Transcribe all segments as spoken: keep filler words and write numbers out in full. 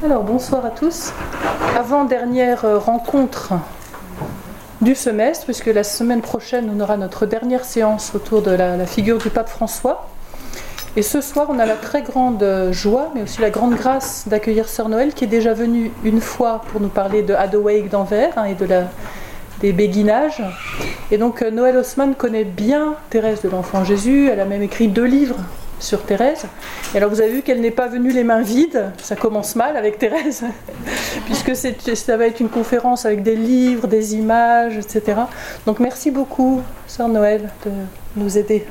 Alors bonsoir à tous. Avant-dernière rencontre du semestre, puisque la semaine prochaine on aura notre dernière séance autour de la, la figure du pape François. Et ce soir on a la très grande joie, mais aussi la grande grâce d'accueillir Sœur Noël, qui est déjà venue une fois pour nous parler de Hadewig d'Anvers hein, et de la, des béguinages. Et donc Noël Haussmann connaît bien Thérèse de l'Enfant Jésus, elle a même écrit deux livres sur Thérèse. Et alors vous avez vu qu'elle n'est pas venue les mains vides, ça commence mal avec Thérèse, puisque c'est, ça va être une conférence avec des livres, des images, et cetera. Donc merci beaucoup, Sœur Noël, de nous aider.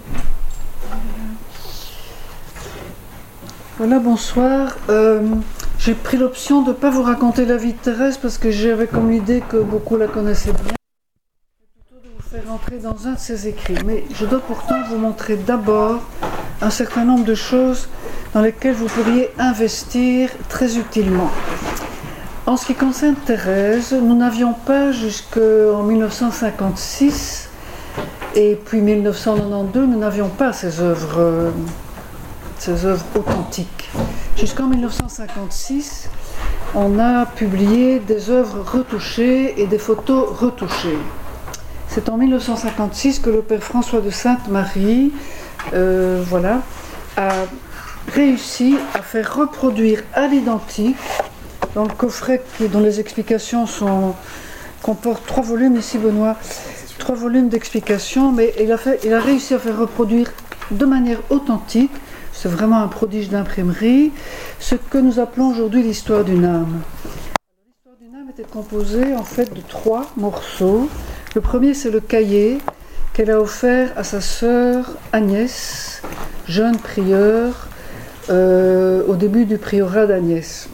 Voilà, bonsoir. Euh, j'ai pris l'option de ne pas vous raconter la vie de Thérèse parce que j'avais comme l'idée que beaucoup la connaissaient bien. Plutôt de vous faire entrer dans un de ses écrits. Mais je dois pourtant vous montrer d'abord un certain nombre de choses dans lesquelles vous pourriez investir très utilement. En ce qui concerne Thérèse, nous n'avions pas jusqu'en dix-neuf cent cinquante-six et puis dix-neuf cent quatre-vingt-douze, nous n'avions pas ces œuvres, euh, ces œuvres authentiques. Jusqu'en dix-neuf cent cinquante-six, on a publié des œuvres retouchées et des photos retouchées. C'est en dix-neuf cent cinquante-six que le père François de Sainte-Marie Euh, voilà, a réussi à faire reproduire à l'identique, dans le coffret qui, dont les explications sont, comportent trois volumes ici, Benoît, trois volumes d'explications, mais il a, fait, il a réussi à faire reproduire de manière authentique, c'est vraiment un prodige d'imprimerie, ce que nous appelons aujourd'hui l'histoire d'une âme. L'histoire d'une âme était composée en fait de trois morceaux. Le premier, c'est le cahier qu'elle a offert à sa sœur Agnès, jeune prieure, euh, au début du priorat d'Agnès.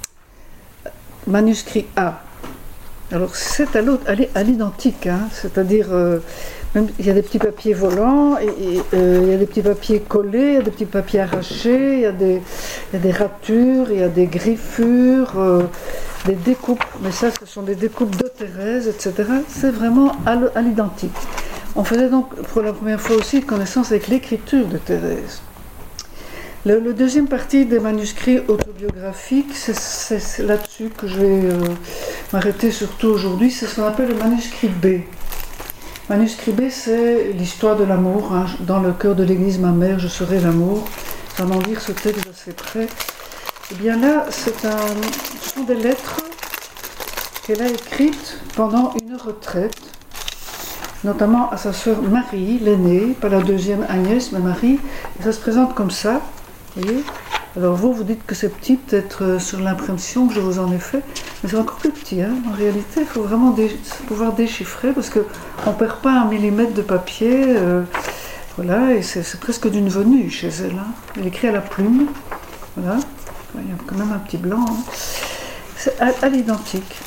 Manuscrit A. Alors c'est à l'autre, elle est à l'identique, hein, c'est-à-dire, euh, même, il y a des petits papiers volants, et, et, euh, il y a des petits papiers collés, il y a des petits papiers arrachés, il y a des, il y a des ratures, il y a des griffures, euh, des découpes, mais ça ce sont des découpes de Thérèse, et cetera. C'est vraiment à, à l'identique. On faisait donc pour la première fois aussi connaissance avec l'écriture de Thérèse. Le, le deuxième partie des manuscrits autobiographiques, c'est, c'est, c'est là-dessus que je vais euh, m'arrêter surtout aujourd'hui, c'est ce qu'on appelle le manuscrit B. Manuscrit B, c'est l'histoire de l'amour. Hein. Dans le cœur de l'Église, ma mère, je serai l'amour. Ça va m'en dire ce texte assez près. Et bien là, c'est un, ce sont des lettres qu'elle a écrites pendant une retraite, notamment à sa sœur Marie, l'aînée, pas la deuxième Agnès, mais Marie. Et ça se présente comme ça, vous voyez. Alors vous, vous dites que c'est petit, peut-être sur l'impression que je vous en ai fait, mais c'est encore plus petit, hein. En réalité, il faut vraiment dé- pouvoir déchiffrer, parce qu'on ne perd pas un millimètre de papier, euh, voilà, et c'est, c'est presque d'une venue chez elle. Hein. Elle écrit à la plume, voilà, il y a quand même un petit blanc, hein. C'est à, à l'identique.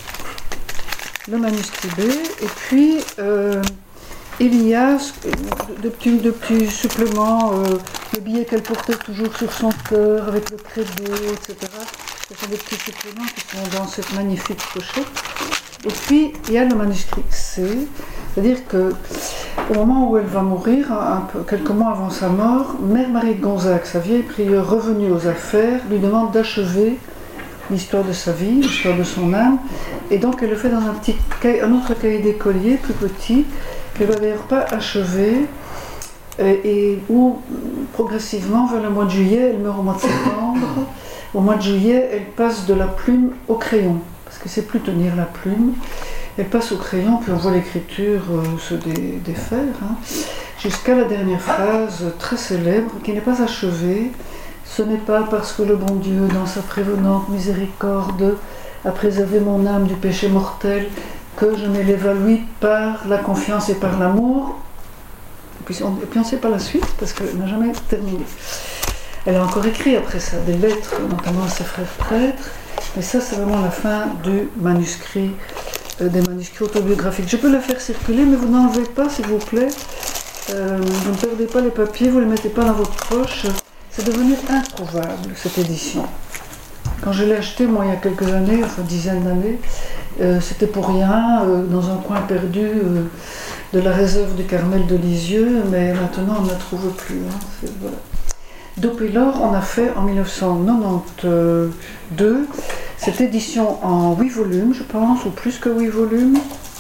Le manuscrit B, et puis euh, il y a de petits, de petits suppléments, euh, le billet qu'elle portait toujours sur son cœur avec le credo, et cetera. Ce sont des petits suppléments qui sont dans cette magnifique pochette. Et puis il y a le manuscrit C, c'est-à-dire que au moment où elle va mourir, un peu, quelques mois avant sa mort, Mère Marie de Gonzague, sa vieille prieure revenue aux affaires, lui demande d'achever l'histoire de sa vie, l'histoire de son âme, et donc elle le fait dans un, petit cahier, un autre cahier d'écolier, plus petit, qu'elle ne va d'ailleurs pas achever, et, et où progressivement, vers le mois de juillet, elle meurt au mois de septembre, au mois de juillet, elle passe de la plume au crayon, parce que c'est plus tenir la plume, elle passe au crayon, puis on voit l'écriture euh, se dé, défaire, hein, jusqu'à la dernière phrase très célèbre, qui n'est pas achevée. Ce n'est pas parce que le bon Dieu, dans sa prévenante miséricorde, a préservé mon âme du péché mortel, que je m'élève à lui par la confiance et par l'amour. Et puis on ne sait pas la suite, parce qu'elle n'a jamais terminé. Elle a encore écrit après ça des lettres, notamment à ses frères prêtres, mais ça c'est vraiment la fin du manuscrit, euh, des manuscrits autobiographiques. Je peux la faire circuler, mais vous n'enlevez pas, s'il vous plaît. Euh, vous ne perdez pas les papiers, vous ne les mettez pas dans votre poche. C'est devenu introuvable, cette édition. Quand je l'ai acheté, moi, il y a quelques années, enfin dizaines d'années, euh, c'était pour rien, euh, dans un coin perdu euh, de la réserve du Carmel de Lisieux, mais maintenant, on ne la trouve plus. Hein, c'est, voilà. Depuis lors, on a fait, en dix-neuf cent quatre-vingt-douze, Cette édition en huit volumes, je pense, ou plus que huit volumes.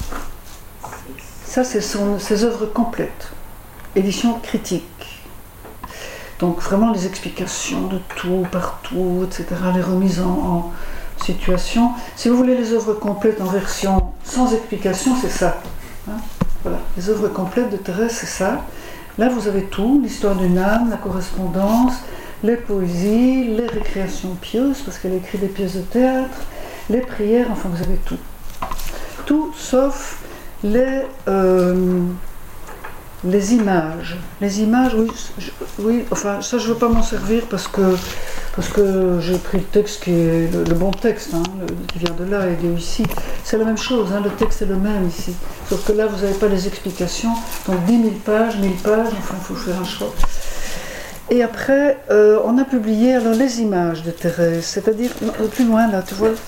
Ça, c'est son, ses œuvres complètes. Édition critique. Donc vraiment les explications de tout, partout, et cetera. Les remises en, en situation. Si vous voulez les œuvres complètes en version sans explication, c'est ça. Hein, voilà, les œuvres complètes de Thérèse, c'est ça. Là, vous avez tout, l'histoire d'une âme, la correspondance, les poésies, les récréations pieuses, parce qu'elle écrit des pièces de théâtre, les prières, enfin vous avez tout. Tout sauf les, euh, les images. Les images, oui, je, oui, enfin ça je ne veux pas m'en servir parce que, parce que j'ai pris le texte qui est le, le bon texte, hein, le, qui vient de là et de ici. C'est la même chose, hein, le texte est le même ici. Sauf que là vous n'avez pas les explications, donc dix mille pages, mille pages, enfin il faut faire un choix. Et après, euh, on a publié alors les images de Thérèse, c'est-à-dire, plus loin là, tu vois,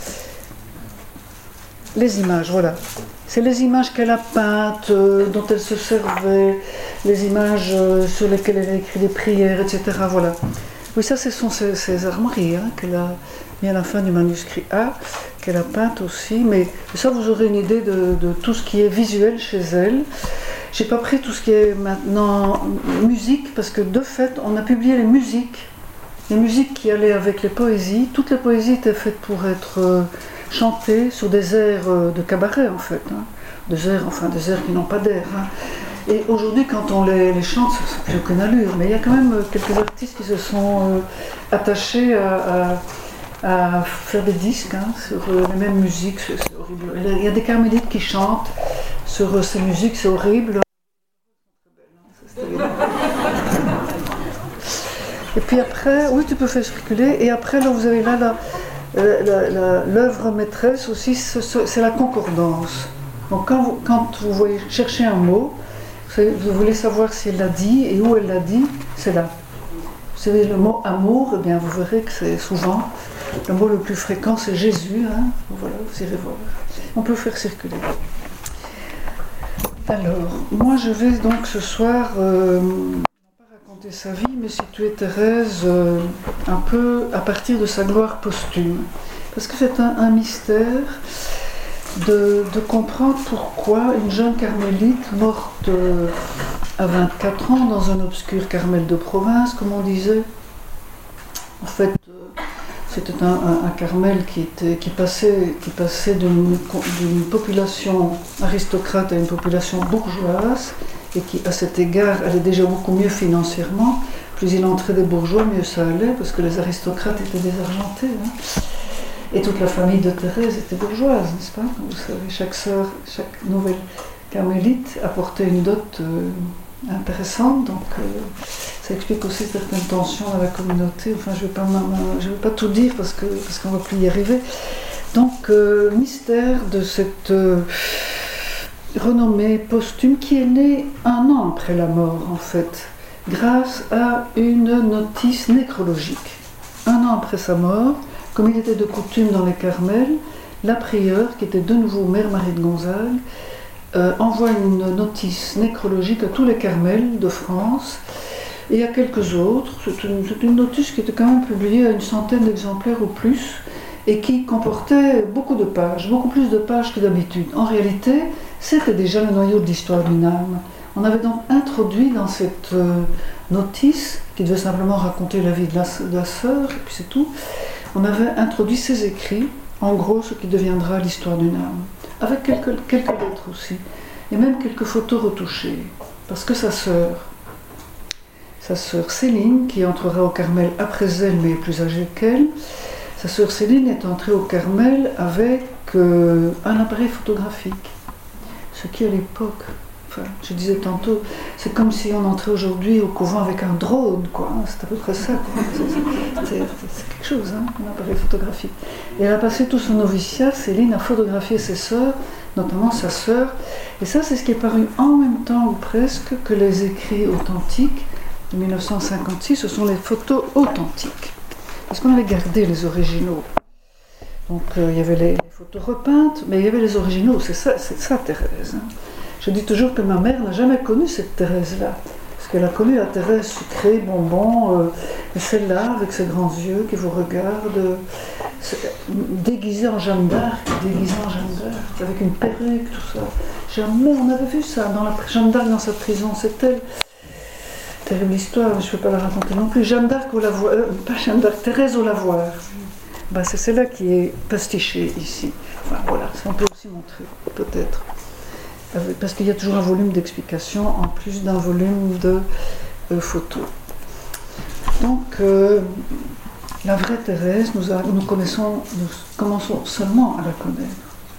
les images, voilà. C'est les images qu'elle a peintes, euh, dont elle se servait, les images euh, sur lesquelles elle a écrit des prières, et cetera. Voilà. Oui, ça, ce sont ces, ces armoiries hein, qu'elle a mis à la fin du manuscrit A, qu'elle a peintes aussi, mais ça, vous aurez une idée de, de tout ce qui est visuel chez elle. J'ai pas pris tout ce qui est maintenant musique, parce que de fait, on a publié les musiques, les musiques qui allaient avec les poésies. Toutes les poésies étaient faites pour être euh, chantées sur des airs euh, de cabaret, en fait. Hein. Des airs, enfin, des airs qui n'ont pas d'air. Hein. Et aujourd'hui, quand on les, les chante, ça n'a plus aucune allure. Mais il y a quand même quelques artistes qui se sont euh, attachés à, à, à faire des disques hein, sur euh, les mêmes musiques. C'est, c'est horrible. Il y a des carmélites qui chantent sur euh, ces musiques, c'est horrible. Et puis après, oui, tu peux faire circuler. Et après, là, vous avez là, là la, la, la, l'œuvre maîtresse aussi, c'est la concordance. Donc quand vous, quand vous voyez chercher un mot, vous voulez savoir si elle l'a dit et où elle l'a dit, c'est là. Vous savez, le mot amour, eh bien, vous verrez que c'est souvent le mot le plus fréquent, c'est Jésus. Hein. Voilà, vous irez voir. On peut faire circuler. Alors, moi je vais donc ce soir, euh, non pas raconter sa vie, mais situer Thérèse euh, un peu à partir de sa gloire posthume. Parce que c'est un, un mystère de, de comprendre pourquoi une jeune carmélite morte euh, à vingt-quatre ans dans un obscur Carmel de province, comme on disait, en fait, euh, c'était un, un, un Carmel qui, était, qui passait, qui passait d'une, d'une population aristocrate à une population bourgeoise et qui, à cet égard, allait déjà beaucoup mieux financièrement. Plus il entrait des bourgeois, mieux ça allait, parce que les aristocrates étaient désargentés. Hein. Et toute la famille de Thérèse était bourgeoise, n'est-ce pas? Vous savez, chaque sœur, chaque nouvelle carmélite apportait une dot euh, intéressante, donc euh, ça explique aussi certaines tensions dans la communauté. Enfin, je ne vais pas, je vais pas tout dire parce, que, parce qu'on ne va plus y arriver. Donc, euh, mystère de cette euh, renommée posthume qui est née un an après la mort, en fait, grâce à une notice nécrologique. Un an après sa mort, comme il était de coutume dans les Carmels, la prieure, qui était de nouveau mère Marie de Gonzague, euh, envoie une notice nécrologique à tous les Carmels de France et à quelques autres. C'est une, c'est une notice qui était quand même publiée à une centaine d'exemplaires ou plus et qui comportait beaucoup de pages, beaucoup plus de pages que d'habitude. En réalité, c'était déjà le noyau de l'histoire d'une âme. On avait donc introduit dans cette euh, notice, qui devait simplement raconter la vie de la, de la sœur, et puis c'est tout, on avait introduit ses écrits, en gros ce qui deviendra l'histoire d'une âme, avec quelques, quelques lettres aussi, et même quelques photos retouchées, parce que sa sœur, sa sœur Céline, qui entrera au Carmel après elle, mais plus âgée qu'elle, sa sœur Céline est entrée au Carmel avec euh, un appareil photographique, ce qui à l'époque, enfin, je disais tantôt, c'est comme si on entrait aujourd'hui au couvent avec un drone, quoi. C'est à peu près ça, quoi. C'est, c'est, c'est quelque chose, hein, un appareil photographique. Et elle a passé tout son noviciat, Céline a photographié ses sœurs, notamment sa sœur. Et ça, c'est ce qui est paru en même temps, ou presque, que les écrits authentiques de mille neuf cent cinquante-six, ce sont les photos authentiques. Parce qu'on avait gardé les originaux. Donc, euh, il y avait les, les photos repeintes, mais il y avait les originaux. C'est ça, c'est ça Thérèse, hein. Je dis toujours que ma mère n'a jamais connu cette Thérèse-là, parce qu'elle a connu la Thérèse sucrée, bonbon, euh, et celle-là, avec ses grands yeux qui vous regardent, déguisée en Jeanne d'Arc, déguisée en Jeanne d'Arc, avec une perruque, tout ça. Jamais on avait vu ça dans la Jeanne d'Arc dans sa prison. C'est telle terrible histoire, je ne peux pas la raconter non plus. Jeanne d'Arc au lavoir, euh, pas Jeanne d'Arc, Thérèse au lavoir. Ben, c'est celle-là qui est pastichée ici. Enfin voilà, ça on peut aussi montrer, peut-être. Parce qu'il y a toujours un volume d'explications en plus d'un volume de euh, photos. Donc, euh, la vraie Thérèse, nous, a, nous connaissons, nous commençons seulement à la connaître.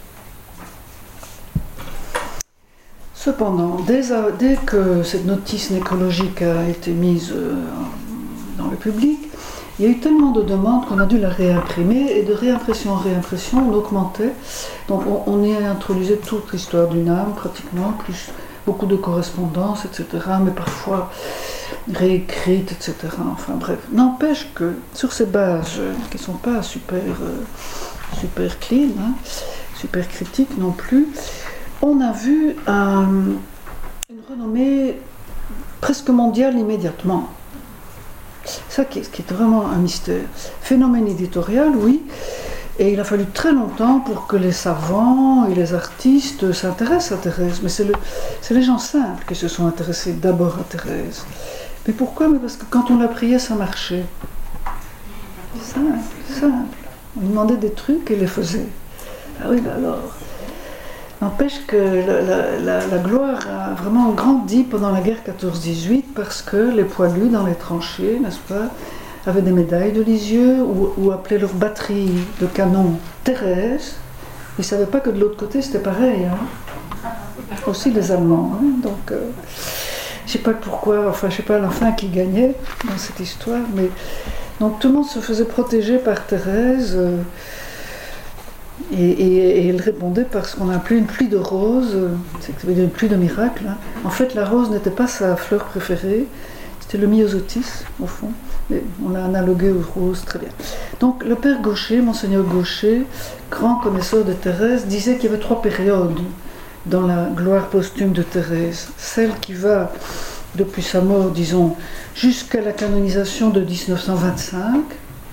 Cependant, dès, dès que cette notice nécrologique a été mise euh, dans le public, il y a eu tellement de demandes qu'on a dû la réimprimer, et de réimpression en réimpression, on augmentait. Donc on, on y introduisait toute l'histoire d'une âme, pratiquement, plus beaucoup de correspondances, et cetera, mais parfois réécrites, et cetera. Enfin bref, n'empêche que sur ces bases euh, qui ne sont pas super, euh, super clean, hein, super critiques non plus, on a vu un, une renommée presque mondiale immédiatement. Ça qui, qui est vraiment un mystère. Phénomène éditorial, oui, et il a fallu très longtemps pour que les savants et les artistes s'intéressent à Thérèse. Mais c'est, le, c'est les gens simples qui se sont intéressés d'abord à Thérèse. Mais pourquoi? Mais parce que quand on la priait, ça marchait. Simple, simple. On lui demandait des trucs et il les faisait. Ah oui, ben alors... N'empêche que la, la, la, la gloire a vraiment grandi pendant la guerre quatorze dix-huit parce que les poilus dans les tranchées, n'est-ce pas, avaient des médailles de Lisieux ou, ou appelaient leur batterie de canon Thérèse. Ils ne savaient pas que de l'autre côté c'était pareil. Hein. Aussi les Allemands. Hein. Donc, euh, je ne sais pas pourquoi, enfin, je ne sais pas à la fin qui gagnait dans cette histoire, mais donc tout le monde se faisait protéger par Thérèse. Euh, Et, et, et elle répondait parce qu'on a appelé une pluie de roses, c'est que ça veut dire une pluie de miracles. Hein. En fait, la rose n'était pas sa fleur préférée, c'était le myosotis, au fond. Mais on l'a analogué aux roses, très bien. Donc, le père Gaucher, Monseigneur Gaucher, grand connaisseur de Thérèse, disait qu'il y avait trois périodes dans la gloire posthume de Thérèse. Celle qui va, depuis sa mort, disons, jusqu'à la canonisation de dix-neuf cent vingt-cinq.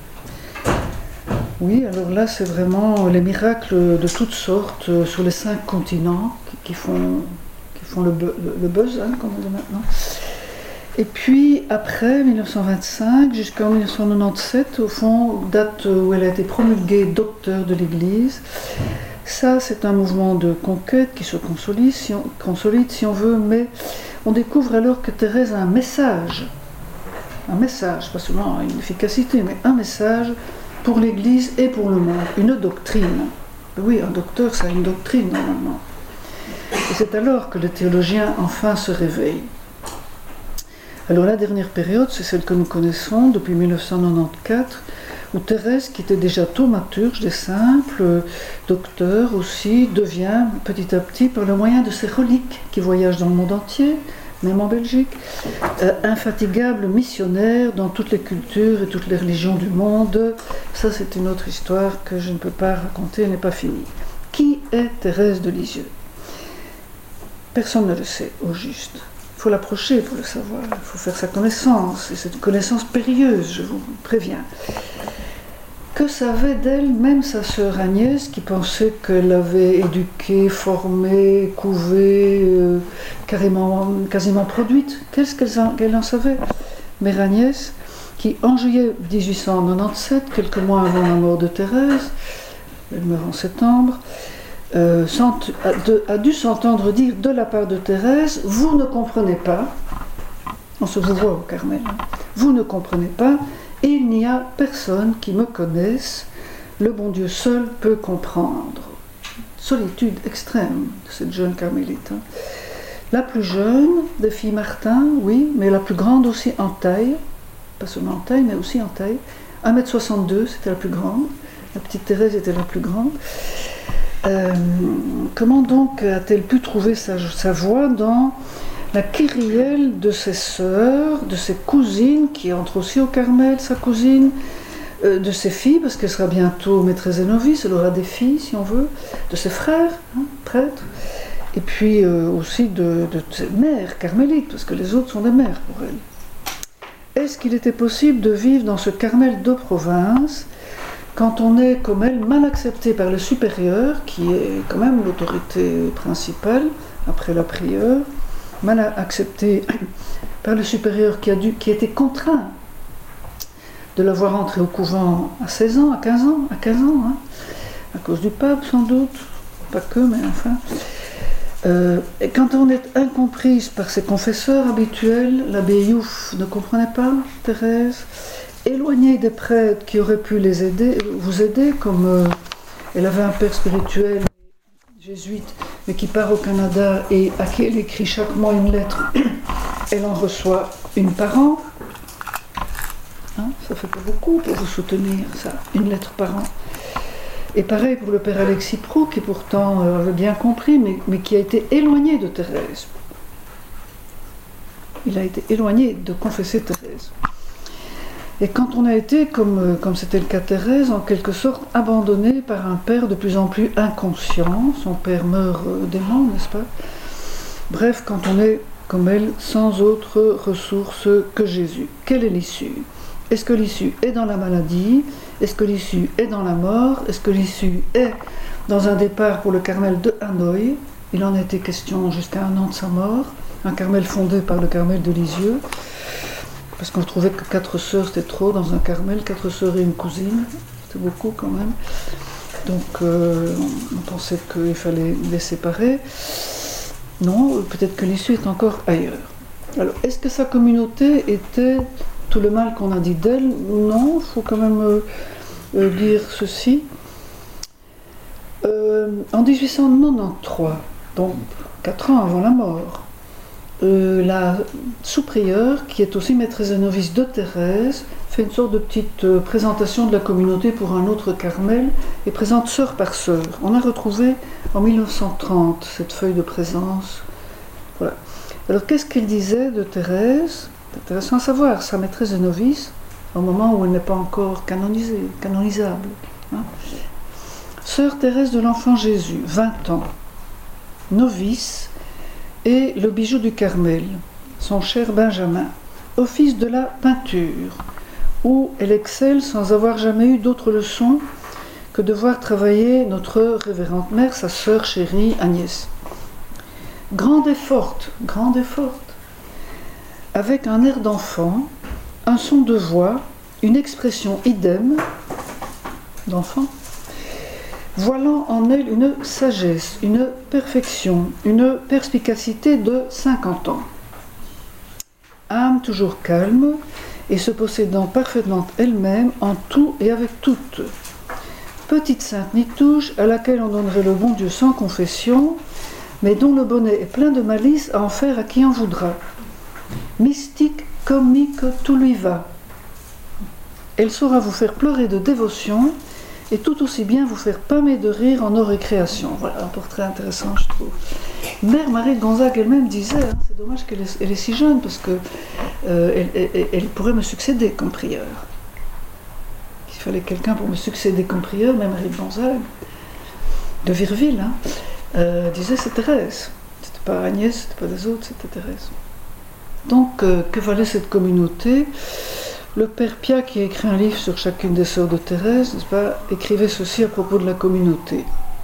Oui, alors là, c'est vraiment les miracles de toutes sortes euh, sur les cinq continents qui, qui, font, qui font le, bu- le, le buzz, hein, comme on dit maintenant. Et puis, après dix-neuf cent vingt-cinq, jusqu'en dix-neuf cent quatre-vingt-dix-sept, au fond, date où elle a été promulguée docteur de l'Église. Ça, c'est un mouvement de conquête qui se consolide si on, consolide, si on veut, mais on découvre alors que Thérèse a un message. Un message, pas seulement une efficacité, mais un message pour l'Église et pour le monde, une doctrine. Oui, un docteur, ça a une doctrine normalement. Et c'est alors que le théologien enfin se réveille. Alors la dernière période, c'est celle que nous connaissons depuis dix-neuf cent quatre-vingt-quatorze, où Thérèse, qui était déjà thaumaturge des simples, docteur aussi, devient petit à petit, par le moyen de ses reliques qui voyagent dans le monde entier, même en Belgique, euh, infatigable missionnaire dans toutes les cultures et toutes les religions du monde. Ça, c'est une autre histoire que je ne peux pas raconter, elle n'est pas finie. Qui est Thérèse de Lisieux? Personne ne le sait, au juste. Il faut l'approcher pour le savoir, il faut faire sa connaissance, et c'est une connaissance périlleuse, je vous préviens. Que savait d'elle même sa sœur Agnès, qui pensait qu'elle l'avait éduquée, formée, couvée, euh, carrément, quasiment produite? Qu'est-ce qu'elle en, qu'elle en savait? Mère Agnès, qui en juillet dix-huit cent quatre-vingt-dix-sept, quelques mois avant la mort de Thérèse, elle meurt en septembre, euh, a, de, a dû s'entendre dire de la part de Thérèse: vous ne comprenez pas, on se vous voit au Carmel, hein, vous ne comprenez pas, et il n'y a personne qui me connaisse, le bon Dieu seul peut comprendre. Solitude extrême de cette jeune carmélite. Hein. La plus jeune des filles Martin, oui, mais la plus grande aussi en taille, pas seulement en taille, mais aussi en taille. un mètre soixante-deux, c'était la plus grande, la petite Thérèse était la plus grande. Euh, comment donc a-t-elle pu trouver sa, sa voie dans la kyrielle de ses sœurs, de ses cousines, qui entre aussi au Carmel, sa cousine, euh, de ses filles, parce qu'elle sera bientôt maîtresse et novice, elle aura des filles, si on veut, de ses frères, hein, prêtres, et puis euh, aussi de, de ses mères carmélites, parce que les autres sont des mères pour elle. Est-ce qu'il était possible de vivre dans ce Carmel de province, quand on est, comme elle, mal accepté par le supérieur, qui est quand même l'autorité principale, après la prieure, mal accepté par le supérieur qui a dû, qui était contraint de la voir entrer au couvent à seize ans, à quinze ans, à quinze ans, hein, à cause du pape sans doute, pas que, mais enfin. Euh, et quand on est incomprise par ses confesseurs habituels, l'abbé Youf ne comprenait pas Thérèse, éloignée des prêtres qui auraient pu les aider, vous aider, comme euh, elle avait un père spirituel jésuite, mais qui part au Canada et à qui elle écrit chaque mois une lettre, elle en reçoit une par an. Hein, ça fait pas beaucoup pour vous soutenir, ça, une lettre par an. Et pareil pour le père Alexis Pro, qui pourtant euh, avait bien compris, mais, mais qui a été éloigné de Thérèse. Il a été éloigné de confesser Thérèse. Et quand on a été, comme, comme c'était le cas de Thérèse, en quelque sorte abandonné par un père de plus en plus inconscient, son père meurt euh, dément, n'est-ce pas? Bref, quand on est, comme elle, sans autre ressource que Jésus. Quelle est l'issue? Est-ce que l'issue est dans la maladie? Est-ce que l'issue est dans la mort? Est-ce que l'issue est dans un départ pour le Carmel de Hanoï? Il en a été question jusqu'à un an de sa mort, un Carmel fondé par le Carmel de Lisieux, parce qu'on trouvait que quatre sœurs c'était trop dans un Carmel, quatre sœurs et une cousine, c'était beaucoup quand même. Donc euh, on pensait qu'il fallait les séparer. Non, peut-être que l'issue est encore ailleurs. Alors, est-ce que sa communauté était tout le mal qu'on a dit d'elle? Non, il faut quand même euh, euh, dire ceci. Euh, en dix-huit cent quatre-vingt-treize, donc quatre ans avant la mort, euh, la sous-prieure, qui est aussi maîtresse et novice de Thérèse, fait une sorte de petite euh, présentation de la communauté pour un autre Carmel et présente sœur par sœur. On a retrouvé en mille neuf cent trente cette feuille de présence. Voilà. Alors qu'est-ce qu'elle disait de Thérèse? C'est intéressant à savoir, sa maîtresse de novice, au moment où elle n'est pas encore canonisée, canonisable. Hein. Sœur Thérèse de l'Enfant Jésus, vingt ans, novice, et le bijou du Carmel, son cher Benjamin, office de la peinture, où elle excelle sans avoir jamais eu d'autre leçon que de voir travailler notre révérende mère, sa sœur chérie Agnès. Grande et forte, grande et forte, avec un air d'enfant, un son de voix, une expression idem d'enfant, voilant en elle une sagesse, une perfection, une perspicacité de cinquante ans. Âme toujours calme et se possédant parfaitement elle-même en tout et avec toutes. Petite sainte Nitouche à laquelle on donnerait le bon Dieu sans confession, mais dont le bonnet est plein de malice à en faire à qui en voudra. Mystique, comique, tout lui va. Elle saura vous faire pleurer de dévotion et tout aussi bien vous faire pâmer de rire en nos récréations. Voilà un portrait intéressant, je trouve. Mère Marie de Gonzague elle-même disait, hein, c'est dommage qu'elle est, elle est si jeune parce que euh, elle, elle, elle pourrait me succéder comme prieure. Il fallait quelqu'un pour me succéder comme prieure, Mère Marie de Gonzague, de Virville, hein, euh, disait c'est Thérèse. C'était pas Agnès, c'était pas des autres, c'était Thérèse. Donc, euh, que valait cette communauté? Le père Pia, qui a écrit un livre sur chacune des sœurs de Thérèse, n'est-ce pas, écrivait ceci à propos de la communauté.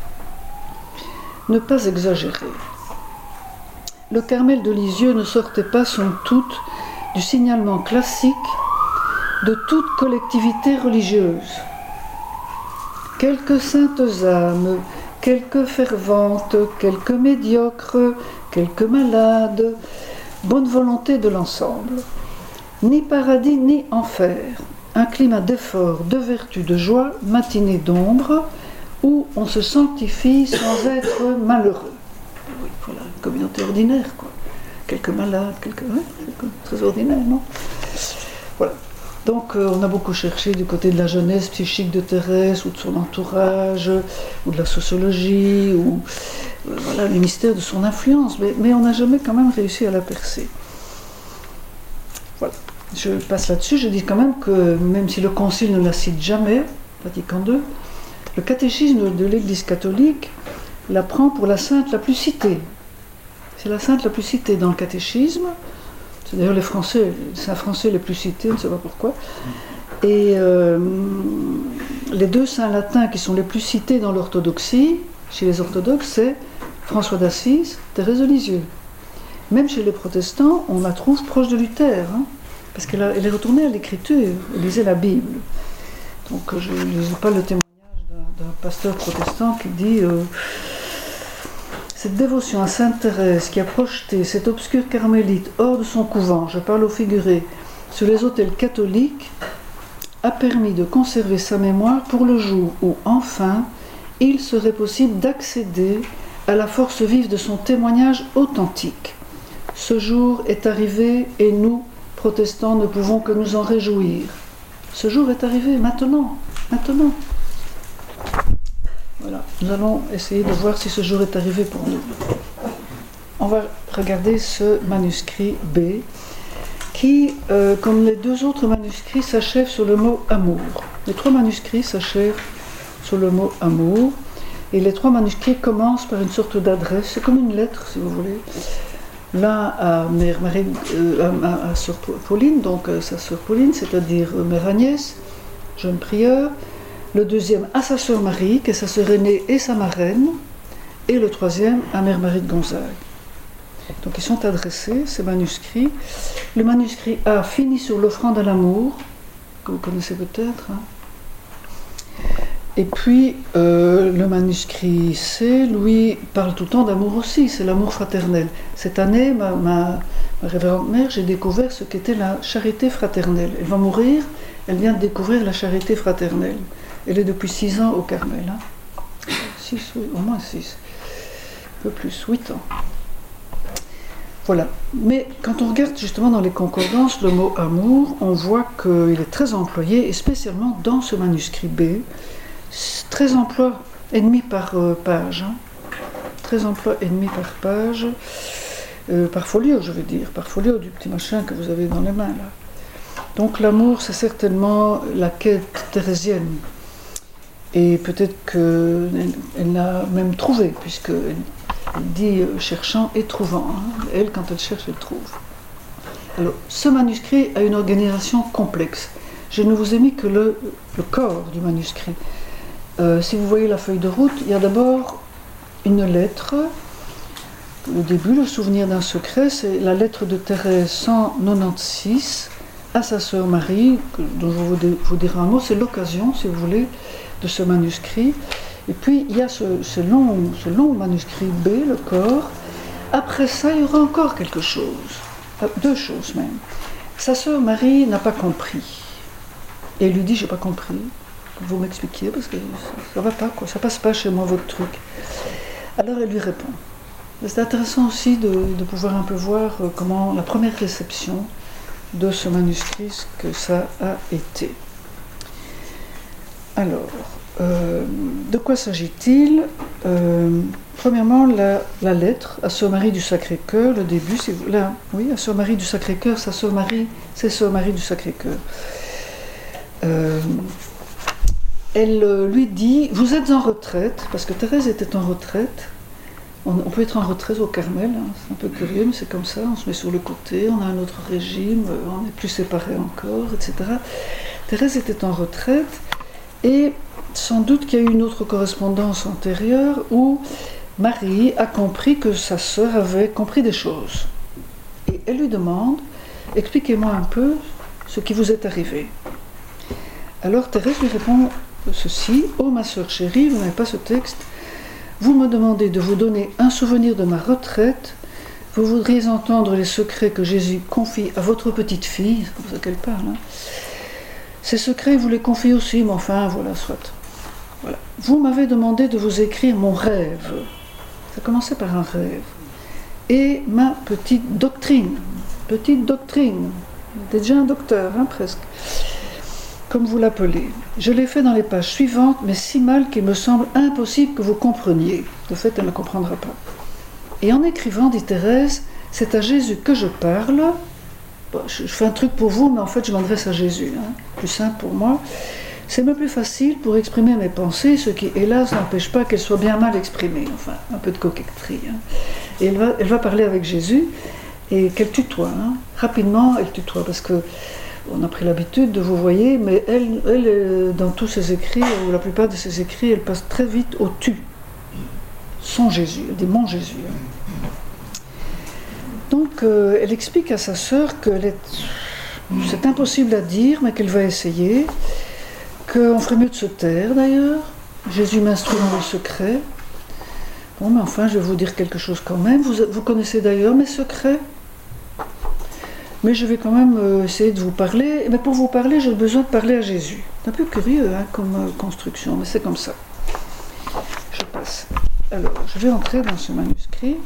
Ne pas exagérer. Le Carmel de Lisieux ne sortait pas, somme toute, du signalement classique de toute collectivité religieuse. Quelques saintes âmes, quelques ferventes, quelques médiocres, quelques malades, bonne volonté de l'ensemble. Ni paradis ni enfer, un climat d'effort, de vertu, de joie, matinée d'ombre, où on se sanctifie sans être malheureux. Oui, voilà, une communauté ordinaire, quoi. Quelques malades, quelques... Ouais, c'est très ordinaire, non? Voilà. Donc euh, on a beaucoup cherché du côté de la jeunesse psychique de Thérèse, ou de son entourage, ou de la sociologie, ou euh, voilà, le mystère de son influence, mais, mais on n'a jamais quand même réussi à la percer. Voilà. Je passe là-dessus, je dis quand même que même si le Concile ne la cite jamais, Vatican deux, le catéchisme de l'Église catholique la prend pour la sainte la plus citée. C'est la sainte la plus citée dans le catéchisme. C'est d'ailleurs les Français, les saints français les plus cités, on ne sait pas pourquoi. Et euh, les deux saints latins qui sont les plus cités dans l'orthodoxie, chez les orthodoxes, c'est François d'Assise, Thérèse de Lisieux. Même chez les protestants, on la trouve proche de Luther, hein, parce qu'elle a, elle est retournée à l'écriture, elle lisait la Bible. Donc je ne lis pas le témoignage d'un, d'un pasteur protestant qui dit euh, cette dévotion à Sainte Thérèse qui a projeté cet obscur carmélite hors de son couvent, je parle au figuré, sur les autels catholiques, a permis de conserver sa mémoire pour le jour où, enfin, il serait possible d'accéder à la force vive de son témoignage authentique. Ce jour est arrivé et nous, protestants, ne pouvons que nous en réjouir. Ce jour est arrivé maintenant, maintenant. Voilà, nous allons essayer de voir si ce jour est arrivé pour nous. On va regarder ce manuscrit B, qui, euh, comme les deux autres manuscrits, s'achève sur le mot amour. Les trois manuscrits s'achèvent sur le mot amour, et les trois manuscrits commencent par une sorte d'adresse, c'est comme une lettre, si vous voulez. L'un à Mère Marie, euh, à, à Sœur Pauline, donc euh, sa sœur Pauline, c'est-à-dire euh, Mère Agnès, jeune prieure. Le deuxième à sa sœur Marie, qui est sa sœur aînée et sa marraine. Et le troisième à Mère Marie de Gonzague. Donc ils sont adressés, ces manuscrits. Le manuscrit A finit sur l'offrande à l'amour, que vous connaissez peut-être. Hein. Et puis euh, le manuscrit C, lui, parle tout le temps d'amour aussi, c'est l'amour fraternel. Cette année, ma, ma, ma révérende mère, j'ai découvert ce qu'était la charité fraternelle. Elle va mourir, elle vient de découvrir la charité fraternelle. Elle est depuis six ans au Carmel. Hein. Six, oui, au moins six. Un peu plus, huit ans. Voilà. Mais quand on regarde justement dans les concordances le mot amour, on voit qu'il est très employé, et spécialement dans ce manuscrit B, treize emplois et demi par euh, page. Hein. treize emplois et demi par page, euh, par folio, je veux dire, par folio du petit machin que vous avez dans les mains là. Donc l'amour, c'est certainement la quête thérésienne. Et peut-être qu'elle elle l'a même trouvé, puisqu'elle dit euh, cherchant et trouvant. Hein. Elle, quand elle cherche, elle trouve. Alors, ce manuscrit a une organisation complexe. Je ne vous ai mis que le, le corps du manuscrit. Euh, si vous voyez la feuille de route, il y a d'abord une lettre. Le début, le souvenir d'un secret, c'est la lettre de Thérèse cent quatre-vingt-seize à sa sœur Marie, dont je vous, vous dirai un mot. C'est l'occasion, si vous voulez, de ce manuscrit. Et puis, il y a ce, ce, long, ce long manuscrit B, le corps. Après ça, il y aura encore quelque chose. Deux choses même. Sa sœur Marie n'a pas compris. Et elle lui dit, j'ai pas compris. Vous m'expliquiez, parce que ça ne va pas, quoi. Ça passe pas chez moi, votre truc. Alors elle lui répond. C'est intéressant aussi de, de pouvoir un peu voir comment la première réception de ce manuscrit, ce que ça a été. Alors, euh, de quoi s'agit-il ? euh, Premièrement, la, la lettre à Sœur Marie du Sacré-Cœur, le début, c'est là, oui, à Sœur Marie du Sacré-Cœur, sa Sœur Marie, c'est Sœur Marie du Sacré-Cœur. Euh, Elle lui dit, vous êtes en retraite, parce que Thérèse était en retraite. On, on peut être en retraite au Carmel, hein, c'est un peu curieux, mais c'est comme ça, on se met sur le côté, on a un autre régime, on n'est plus séparés encore, et cetera. Thérèse était en retraite, et sans doute qu'il y a eu une autre correspondance antérieure où Marie a compris que sa sœur avait compris des choses. Et elle lui demande, expliquez-moi un peu ce qui vous est arrivé. Alors Thérèse lui répond ceci, ô ma sœur chérie, vous n'avez pas ce texte, vous me demandez de vous donner un souvenir de ma retraite, vous voudriez entendre les secrets que Jésus confie à votre petite fille, c'est comme ça qu'elle parle, hein. Ces secrets, vous les confiez aussi, mais enfin, voilà, soit. Voilà. Vous m'avez demandé de vous écrire mon rêve, ça commençait par un rêve, et ma petite doctrine, petite doctrine, c'était déjà un docteur, hein, presque, comme vous l'appelez. Je l'ai fait dans les pages suivantes, mais si mal qu'il me semble impossible que vous compreniez. De fait, elle ne comprendra pas. Et en écrivant, dit Thérèse, c'est à Jésus que je parle. Bon, je fais un truc pour vous, mais en fait, je m'adresse à Jésus. Hein. Plus simple pour moi. C'est le plus facile pour exprimer mes pensées, ce qui, hélas, n'empêche pas qu'elles soient bien mal exprimées. Enfin, un peu de coquetterie. Hein. Et elle va, elle va parler avec Jésus, et qu'elle tutoie. Hein. Rapidement, elle tutoie, parce que on a pris l'habitude de vous voyez, mais elle, elle, dans tous ses écrits, ou la plupart de ses écrits, elle passe très vite au tu. Son Jésus, elle dit mon Jésus. Donc, euh, elle explique à sa sœur que est, c'est impossible à dire, mais qu'elle va essayer, qu'on ferait mieux de se taire d'ailleurs. Jésus m'instruit dans le secret. Bon, mais enfin, je vais vous dire quelque chose quand même. Vous, vous connaissez d'ailleurs mes secrets. Mais je vais quand même euh, essayer de vous parler. Mais pour vous parler, j'ai besoin de parler à Jésus. C'est un peu curieux hein, comme euh, construction, mais c'est comme ça. Je passe. Alors, je vais entrer dans ce manuscrit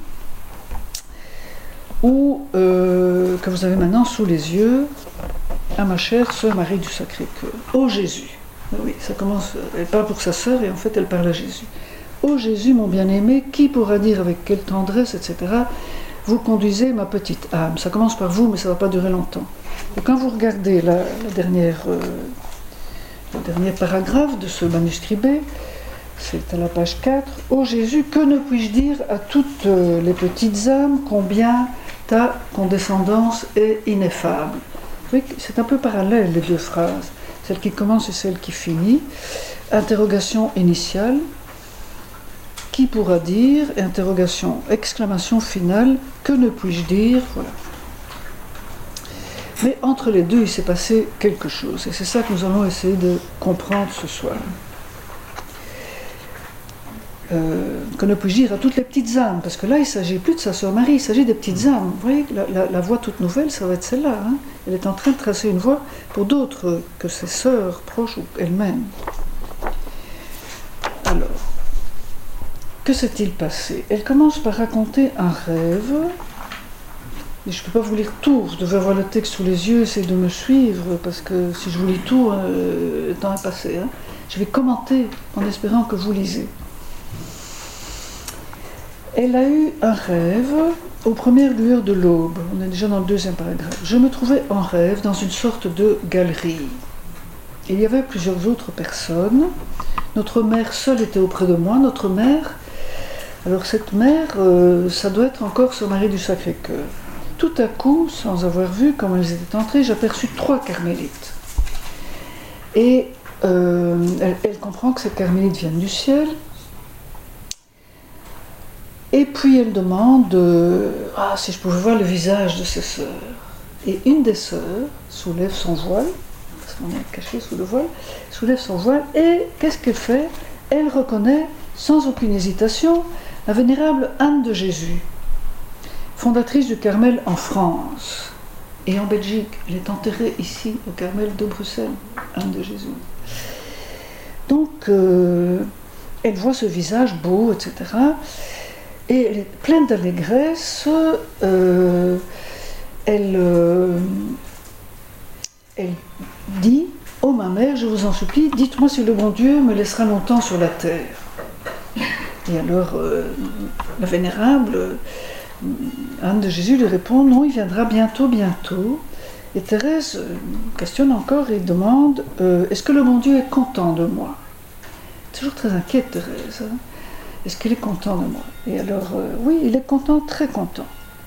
où, euh, que vous avez maintenant sous les yeux, à ma chère sœur Marie du Sacré-Cœur. Ô Jésus. Oui, ça commence. Elle parle pour sa sœur et en fait, elle parle à Jésus. Ô Jésus, mon bien-aimé, qui pourra dire avec quelle tendresse, et cetera, vous conduisez ma petite âme. Ça commence par vous, mais ça ne va pas durer longtemps. Et quand vous regardez la, la dernière, euh, le dernier paragraphe de ce manuscrit B, c'est à la page quatre. Ô Jésus, que ne puis-je dire à toutes euh, les petites âmes, combien ta condescendance est ineffable. Oui, c'est un peu parallèle, les deux phrases. Celle qui commence et celle qui finit. Interrogation initiale. Qui pourra dire, interrogation, exclamation finale, que ne puis-je dire, voilà. Mais entre les deux, il s'est passé quelque chose, et c'est ça que nous allons essayer de comprendre ce soir. Euh, que ne puis-je dire à toutes les petites âmes, parce que là, il ne s'agit plus de sa sœur Marie, il s'agit des petites âmes. Vous voyez, la, la, la voie toute nouvelle, ça va être celle-là. Hein. Elle est en train de tracer une voie pour d'autres que ses sœurs proches ou elle-même. Alors, que s'est-il passé? Elle commence par raconter un rêve. Et je ne peux pas vous lire tout, vous devez avoir le texte sous les yeux, essayez de me suivre, parce que si je vous lis tout, euh, le temps est passé. Hein. Je vais commenter en espérant que vous lisez. Elle a eu un rêve aux premières lueurs de l'aube. On est déjà dans le deuxième paragraphe. Je me trouvais en rêve dans une sorte de galerie. Il y avait plusieurs autres personnes. Notre mère seule était auprès de moi. Notre mère... Alors cette mère, euh, ça doit être encore sœur Marie du Sacré-Cœur. Tout à coup, sans avoir vu comment elles étaient entrées, j'aperçus trois carmélites. Et euh, elle, elle comprend que ces carmélites viennent du ciel. Et puis elle demande euh, ah, si je pouvais voir le visage de ses sœurs. Et une des sœurs soulève son voile, parce qu'on est caché sous le voile, soulève son voile, et qu'est-ce qu'elle fait? Elle reconnaît, sans aucune hésitation, la vénérable Anne de Jésus, fondatrice du Carmel en France et en Belgique. Elle est enterrée ici, au Carmel de Bruxelles, Anne de Jésus. Donc, euh, elle voit ce visage beau, et cetera. Et elle est pleine d'allégresse. Euh, elle, euh, elle dit « Oh ma mère, je vous en supplie, dites-moi si le bon Dieu me laissera longtemps sur la terre. » Et alors, euh, la vénérable euh, Anne de Jésus lui répond « Non, il viendra bientôt, bientôt. » Et Thérèse euh, questionne encore et demande euh, « Est-ce que le bon Dieu est content de moi ?» Toujours très inquiète, Thérèse. Hein. Est-ce qu'il est content de moi? Et alors, euh, oui, il est content, très content.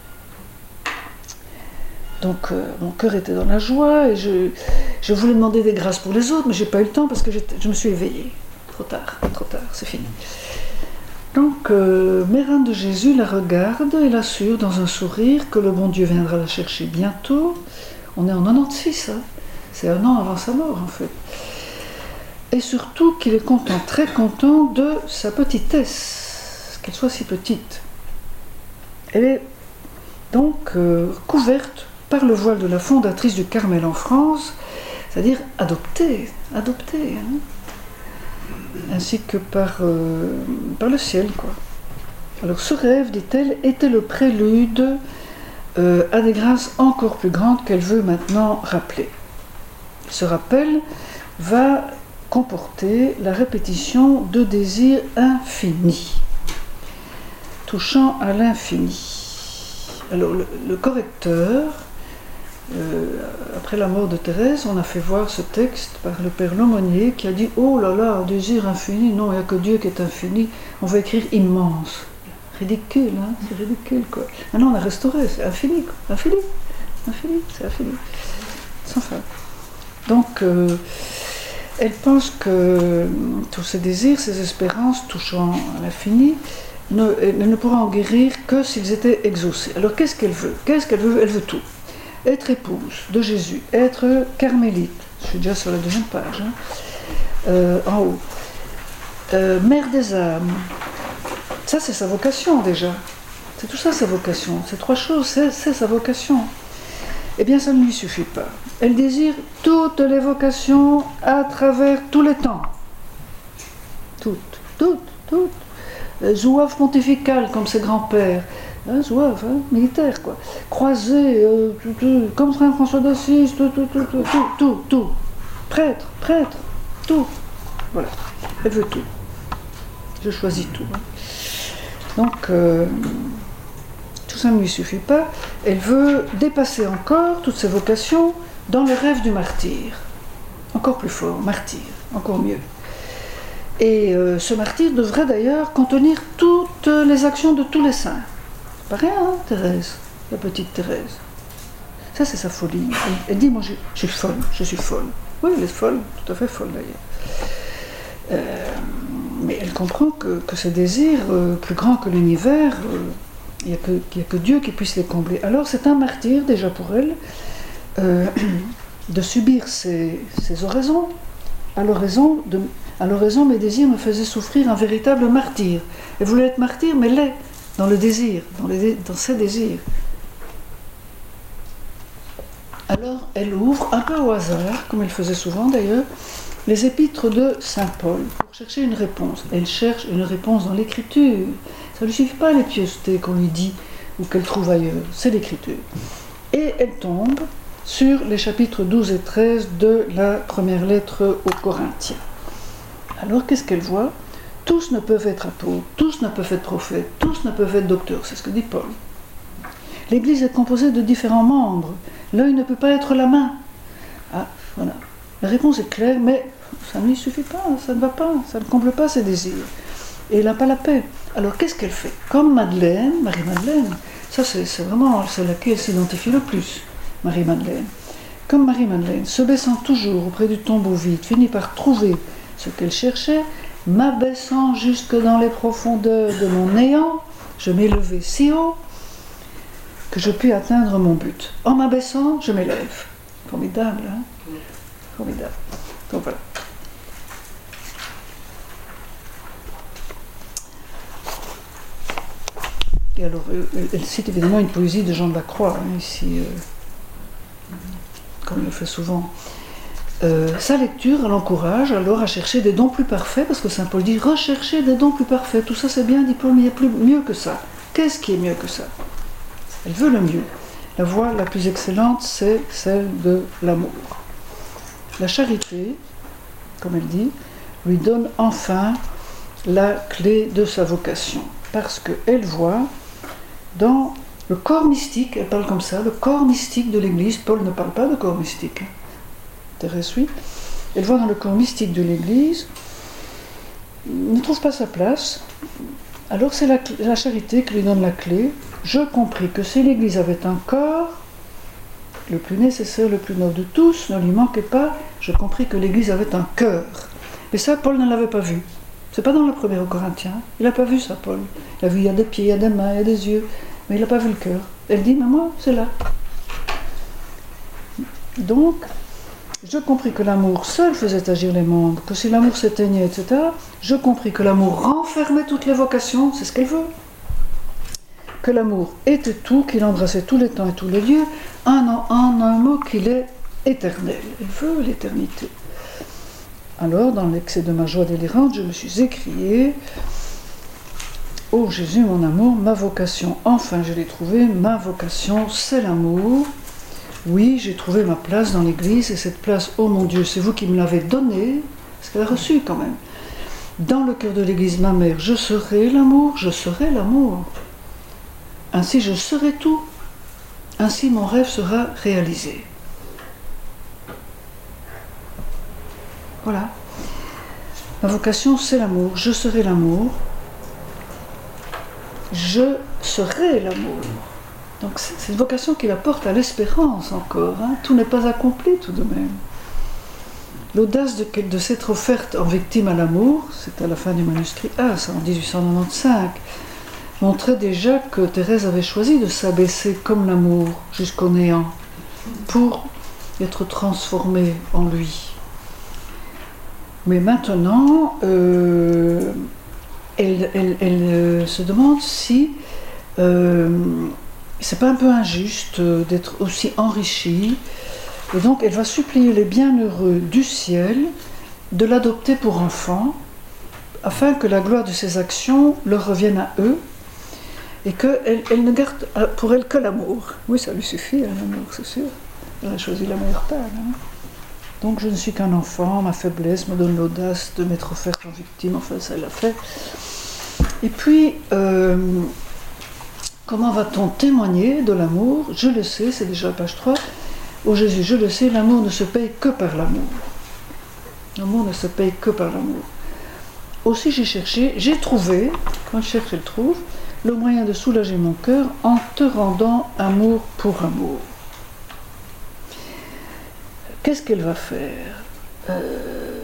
Donc, euh, mon cœur était dans la joie et je, je voulais demander des grâces pour les autres, mais je n'ai pas eu le temps parce que je me suis éveillée. Trop tard, trop tard, c'est fini. Donc, euh, Mère Anne de Jésus la regarde et l'assure dans un sourire que le bon Dieu viendra la chercher bientôt. On est en quatre-vingt-seize, hein. C'est un an avant sa mort en fait. Et surtout qu'il est content, très content de sa petitesse, qu'elle soit si petite. Elle est donc euh, couverte par le voile de la fondatrice du Carmel en France, c'est-à-dire adoptée, adoptée, hein. Ainsi que par, euh, par le ciel, quoi. Alors ce rêve, dit-elle, était le prélude euh, à des grâces encore plus grandes qu'elle veut maintenant rappeler. Ce rappel va comporter la répétition de désirs infinis, touchant à l'infini. Alors le, le correcteur, Euh, après la mort de Thérèse, on a fait voir ce texte par le père L'aumônier qui a dit « Oh là là, un désir infini, non, il n'y a que Dieu qui est infini, on va écrire immense. » Ridicule, hein, c'est ridicule, quoi. Maintenant, on a restauré, c'est infini, quoi. Infini, infini, c'est infini. Sans fin. Donc, euh, elle pense que tous ses désirs, ses espérances touchant à l'infini, ne, elle ne pourra en guérir que s'ils étaient exaucés. Alors, qu'est-ce qu'elle veut Qu'est-ce qu'elle veut Elle veut tout. Être épouse de Jésus, être carmélite, je suis déjà sur la deuxième page, hein, euh, en haut, euh, mère des âmes, ça c'est sa vocation déjà, c'est tout ça sa vocation, ces trois choses, c'est, c'est sa vocation. Eh bien ça ne lui suffit pas, elle désire toutes les vocations à travers tous les temps, toutes, toutes, toutes, zouave pontificale comme ses grands-pères, Hein, zouave, hein, militaire quoi, croisé, euh, tout, tout, comme Saint François d'Assise, tout, tout, tout, tout, tout, tout, tout, prêtre, prêtre, tout, voilà, elle veut tout, je choisis tout. Hein. Donc, euh, tout ça ne lui suffit pas, elle veut dépasser encore toutes ses vocations dans le rêve du martyr, encore plus fort, martyr, encore mieux. Et euh, ce martyr devrait d'ailleurs contenir toutes les actions de tous les saints. Pas rien, hein, Thérèse, la petite Thérèse. Ça, c'est sa folie. Elle, elle dit, moi, je, je suis folle, je suis folle. Oui, elle est folle, tout à fait folle d'ailleurs. Euh, mais elle comprend que, que ces désirs, euh, plus grands que l'univers, il n'y a, a que Dieu qui puisse les combler. Alors, c'est un martyr, déjà pour elle, euh, de subir ces, ces oraisons. À l'oraison, de, à l'oraison, mes désirs me faisaient souffrir un véritable martyr. Elle voulait être martyr, mais l'est. Dans le désir, dans, les, dans ses désirs. Alors, elle ouvre, un peu au hasard, comme elle faisait souvent d'ailleurs, les épîtres de Saint Paul, pour chercher une réponse. Elle cherche une réponse dans l'écriture. Ça ne lui suffit pas les pieusetés qu'on lui dit ou qu'elle trouve ailleurs, c'est l'écriture. Et elle tombe sur les chapitres douze et treize de la première lettre aux Corinthiens. Alors, qu'est-ce qu'elle voit ? Tous ne peuvent être apôtres, tous ne peuvent être prophètes, tous ne peuvent être docteurs, c'est ce que dit Paul. L'Église est composée de différents membres. L'œil ne peut pas être la main. Ah, voilà. La réponse est claire, mais ça ne lui suffit pas, ça ne va pas, ça ne comble pas ses désirs. Et elle n'a pas la paix. Alors qu'est-ce qu'elle fait ? Comme Madeleine, Marie-Madeleine, ça c'est, c'est vraiment celle à laquelle elle s'identifie le plus, Marie-Madeleine. Comme Marie-Madeleine, se baissant toujours auprès du tombeau vide, finit par trouver ce qu'elle cherchait. M'abaissant jusque dans les profondeurs de mon néant, je m'élevais si haut que je puis atteindre mon but. En m'abaissant, je m'élève. Formidable, hein ? Formidable. Donc voilà. Et alors, elle cite évidemment une poésie de Jean de la Croix, hein, ici, euh, comme il le fait souvent. Euh, sa lecture l'encourage alors à chercher des dons plus parfaits, parce que Saint Paul dit rechercher des dons plus parfaits. Tout ça c'est bien, dit Paul, mais il y a plus, mieux que ça. Qu'est-ce qui est mieux que ça ? Elle veut le mieux. La voie la plus excellente, c'est celle de l'amour. La charité, comme elle dit, lui donne enfin la clé de sa vocation, parce qu'elle voit dans le corps mystique, elle parle comme ça, le corps mystique de l'Église. Paul ne parle pas de corps mystique. Thérèse, oui. Elle voit dans le corps mystique de l'Église, ne trouve pas sa place. Alors c'est la, la charité qui lui donne la clé. Je compris que si l'Église avait un corps, le plus nécessaire, le plus noble de tous, ne lui manquait pas. Je compris que l'Église avait un cœur. Mais ça, Paul ne l'avait pas vu. C'est pas dans le premier aux Corinthiens. Il n'a pas vu ça, Paul. Il a vu, il y a des pieds, il y a des mains, il y a des yeux. Mais il n'a pas vu le cœur. Elle dit, mais moi, c'est là. Donc, je compris que l'amour seul faisait agir les membres, que si l'amour s'éteignait, et cetera, je compris que l'amour renfermait toutes les vocations, c'est ce qu'elle veut. Que l'amour était tout, qu'il embrassait tous les temps et tous les lieux, en un, un mot qu'il est éternel. Elle veut l'éternité. Alors, dans l'excès de ma joie délirante, je me suis écriée « Ô Jésus, mon amour, ma vocation, enfin je l'ai trouvée, ma vocation, c'est l'amour. » Oui, j'ai trouvé ma place dans l'Église, et cette place, oh mon Dieu, c'est vous qui me l'avez donnée, parce qu'elle a reçu quand même. Dans le cœur de l'Église, ma mère, je serai l'amour, je serai l'amour. Ainsi, je serai tout. Ainsi, mon rêve sera réalisé. Voilà. Ma vocation, c'est l'amour. Je serai l'amour. Je serai l'amour. Donc c'est une vocation qui la porte à l'espérance encore. Hein. Tout n'est pas accompli tout de même. L'audace de, de s'être offerte en victime à l'amour, c'est à la fin du manuscrit A, c'est en dix-huit cent quatre-vingt-quinze, montrait déjà que Thérèse avait choisi de s'abaisser comme l'amour jusqu'au néant pour être transformée en lui. Mais maintenant, euh, elle, elle, elle euh, se demande si euh, c'est pas un peu injuste euh, d'être aussi enrichie, et donc elle va supplier les bienheureux du ciel de l'adopter pour enfant, afin que la gloire de ses actions leur revienne à eux, et qu'elle elle ne garde pour elle que l'amour. Oui, ça lui suffit, hein, l'amour, c'est sûr. Elle a choisi la meilleure part. Hein. Donc je ne suis qu'un enfant, ma faiblesse me donne l'audace de m'être offerte en victime, enfin ça elle l'a fait. Et puis, euh, comment va-t-on témoigner de l'amour? Je le sais, c'est déjà la page trois. Ô Jésus, je le sais, l'amour ne se paye que par l'amour. L'amour ne se paye que par l'amour. Aussi j'ai cherché, j'ai trouvé, quand je cherche, je le trouve, le moyen de soulager mon cœur en te rendant amour pour amour. Qu'est-ce qu'elle va faire? euh,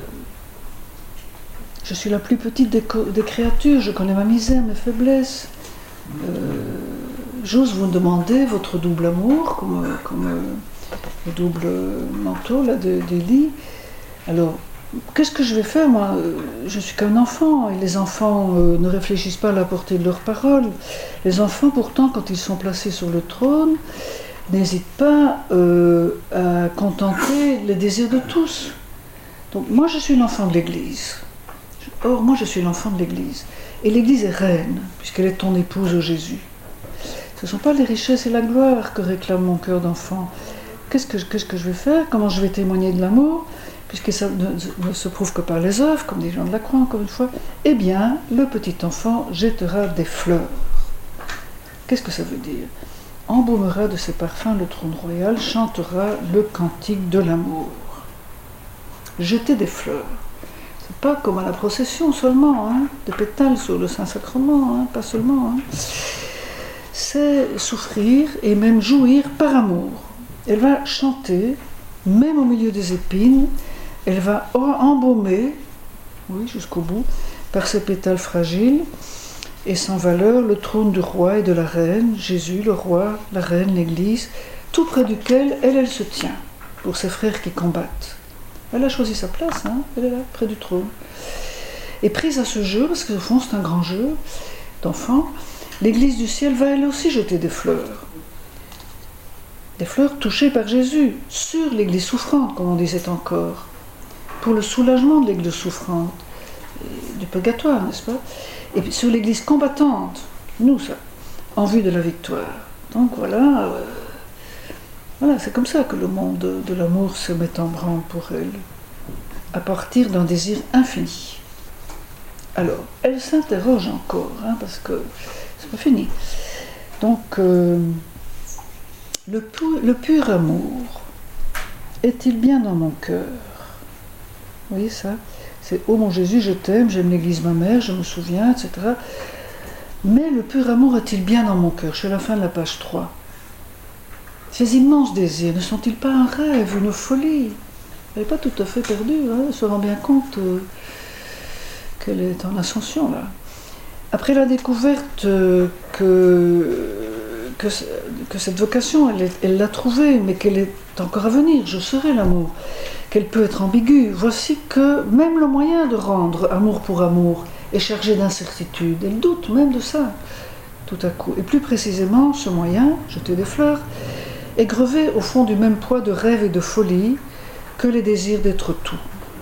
Je suis la plus petite des, des créatures, je connais ma misère, mes faiblesses. Euh, J'ose vous demander votre double amour, comme, comme le double manteau là, d'Élie. Alors, qu'est-ce que je vais faire, moi? Je suis qu'un enfant, et les enfants euh, ne réfléchissent pas à la portée de leurs paroles. Les enfants, pourtant, quand ils sont placés sur le trône, n'hésitent pas euh, à contenter les désirs de tous. Donc, moi, je suis l'enfant de l'Église. Or, moi, je suis l'enfant de l'Église. Et l'Église est reine, puisqu'elle est ton épouse, ô Jésus. Ce ne sont pas les richesses et la gloire que réclame mon cœur d'enfant. Qu'est-ce que, qu'est-ce que je vais faire? Comment je vais témoigner de l'amour? Puisque ça ne, ne se prouve que par les œuvres, comme dit Jean de la Croix, encore une fois. Eh bien, le petit enfant jettera des fleurs. Qu'est-ce que ça veut dire? Embaumera de ses parfums le trône royal, chantera le cantique de l'amour. Jeter des fleurs. C'est pas comme à la procession seulement, hein, des pétales sur le Saint-Sacrement, hein, pas seulement. Hein. C'est souffrir et même jouir par amour. Elle va chanter, même au milieu des épines, elle va embaumer, oui, jusqu'au bout, par ses pétales fragiles et sans valeur, le trône du roi et de la reine, Jésus, le roi, la reine, l'Église, tout près duquel elle, elle se tient, pour ses frères qui combattent. Elle a choisi sa place, hein, elle est là, près du trône. Et prise à ce jeu, parce qu'au fond c'est un grand jeu d'enfants, l'Église du ciel va elle aussi jeter des fleurs. Des fleurs touchées par Jésus, sur l'Église souffrante, comme on disait encore, pour le soulagement de l'Église souffrante, du purgatoire, n'est-ce pas? Et puis sur l'Église combattante, nous, ça, en vue de la victoire. Donc voilà, euh, voilà, c'est comme ça que le monde de, de l'amour se met en branle pour elle, à partir d'un désir infini. Alors, elle s'interroge encore, hein, parce que c'est pas fini. Donc, euh, le, pu, le pur amour est-il bien dans mon cœur? Vous voyez ça? C'est « Oh mon Jésus, je t'aime, j'aime l'Église ma mère, je me souviens, et cetera » Mais le pur amour est-il bien dans mon cœur? Je suis à la fin de la page trois. Ces immenses désirs ne sont-ils pas un rêve, une folie? Elle n'est pas tout à fait perdue, hein, elle se rend bien compte euh, qu'elle est en ascension, là. Après la découverte euh, que, que, que cette vocation, elle, est, elle l'a trouvée, mais qu'elle est encore à venir, je serai l'amour, qu'elle peut être ambiguë, voici que même le moyen de rendre amour pour amour est chargé d'incertitude. Elle doute même de ça, tout à coup. Et plus précisément, ce moyen, jeter des fleurs, est grevé au fond du même poids de rêve et de folie que les désirs d'être tout.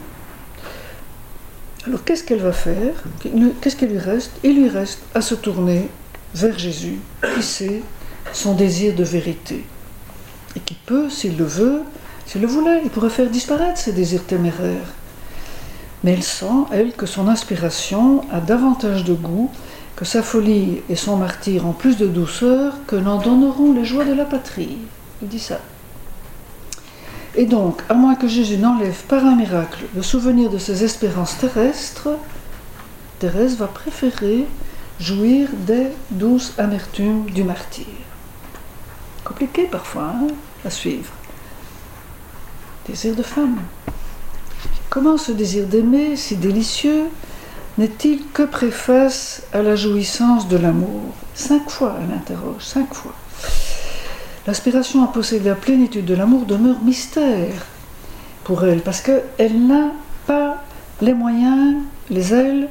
Alors qu'est-ce qu'elle va faire? Qu'est-ce qu'il lui reste? Il lui reste à se tourner vers Jésus, qui sait son désir de vérité, et qui peut, s'il le veut, s'il le voulait, il pourrait faire disparaître ses désirs téméraires. Mais elle sent, elle, que son inspiration a davantage de goût, que sa folie et son martyre ont plus de douceur que n'en donneront les joies de la patrie. Il dit ça. Et donc, à moins que Jésus n'enlève par un miracle le souvenir de ses espérances terrestres, Thérèse va préférer jouir des douces amertumes du martyr. Compliqué parfois, hein, à suivre. Désir de femme. comment ce désir d'aimer, si délicieux, n'est-il que préface à la jouissance de l'amour? Cinq fois, elle interroge, cinq fois. L'aspiration à posséder la plénitude de l'amour demeure mystère pour elle, parce qu'elle n'a pas les moyens, les ailes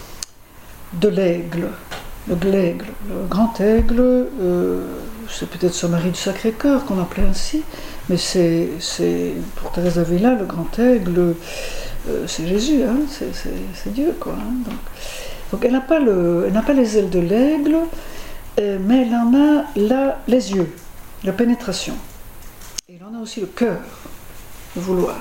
de l'aigle. Le glaigle, le grand aigle, euh, c'est peut-être ce Marie du Sacré-Cœur qu'on appelait ainsi, mais c'est, c'est pour Thérèse d'Avila, le grand aigle, euh, c'est Jésus, hein, c'est, c'est, c'est Dieu, quoi. Hein, donc, donc elle n'a pas, le, elle n'a pas les ailes de l'aigle, euh, mais elle en a là les yeux, la pénétration. Et elle en a aussi le cœur, le vouloir.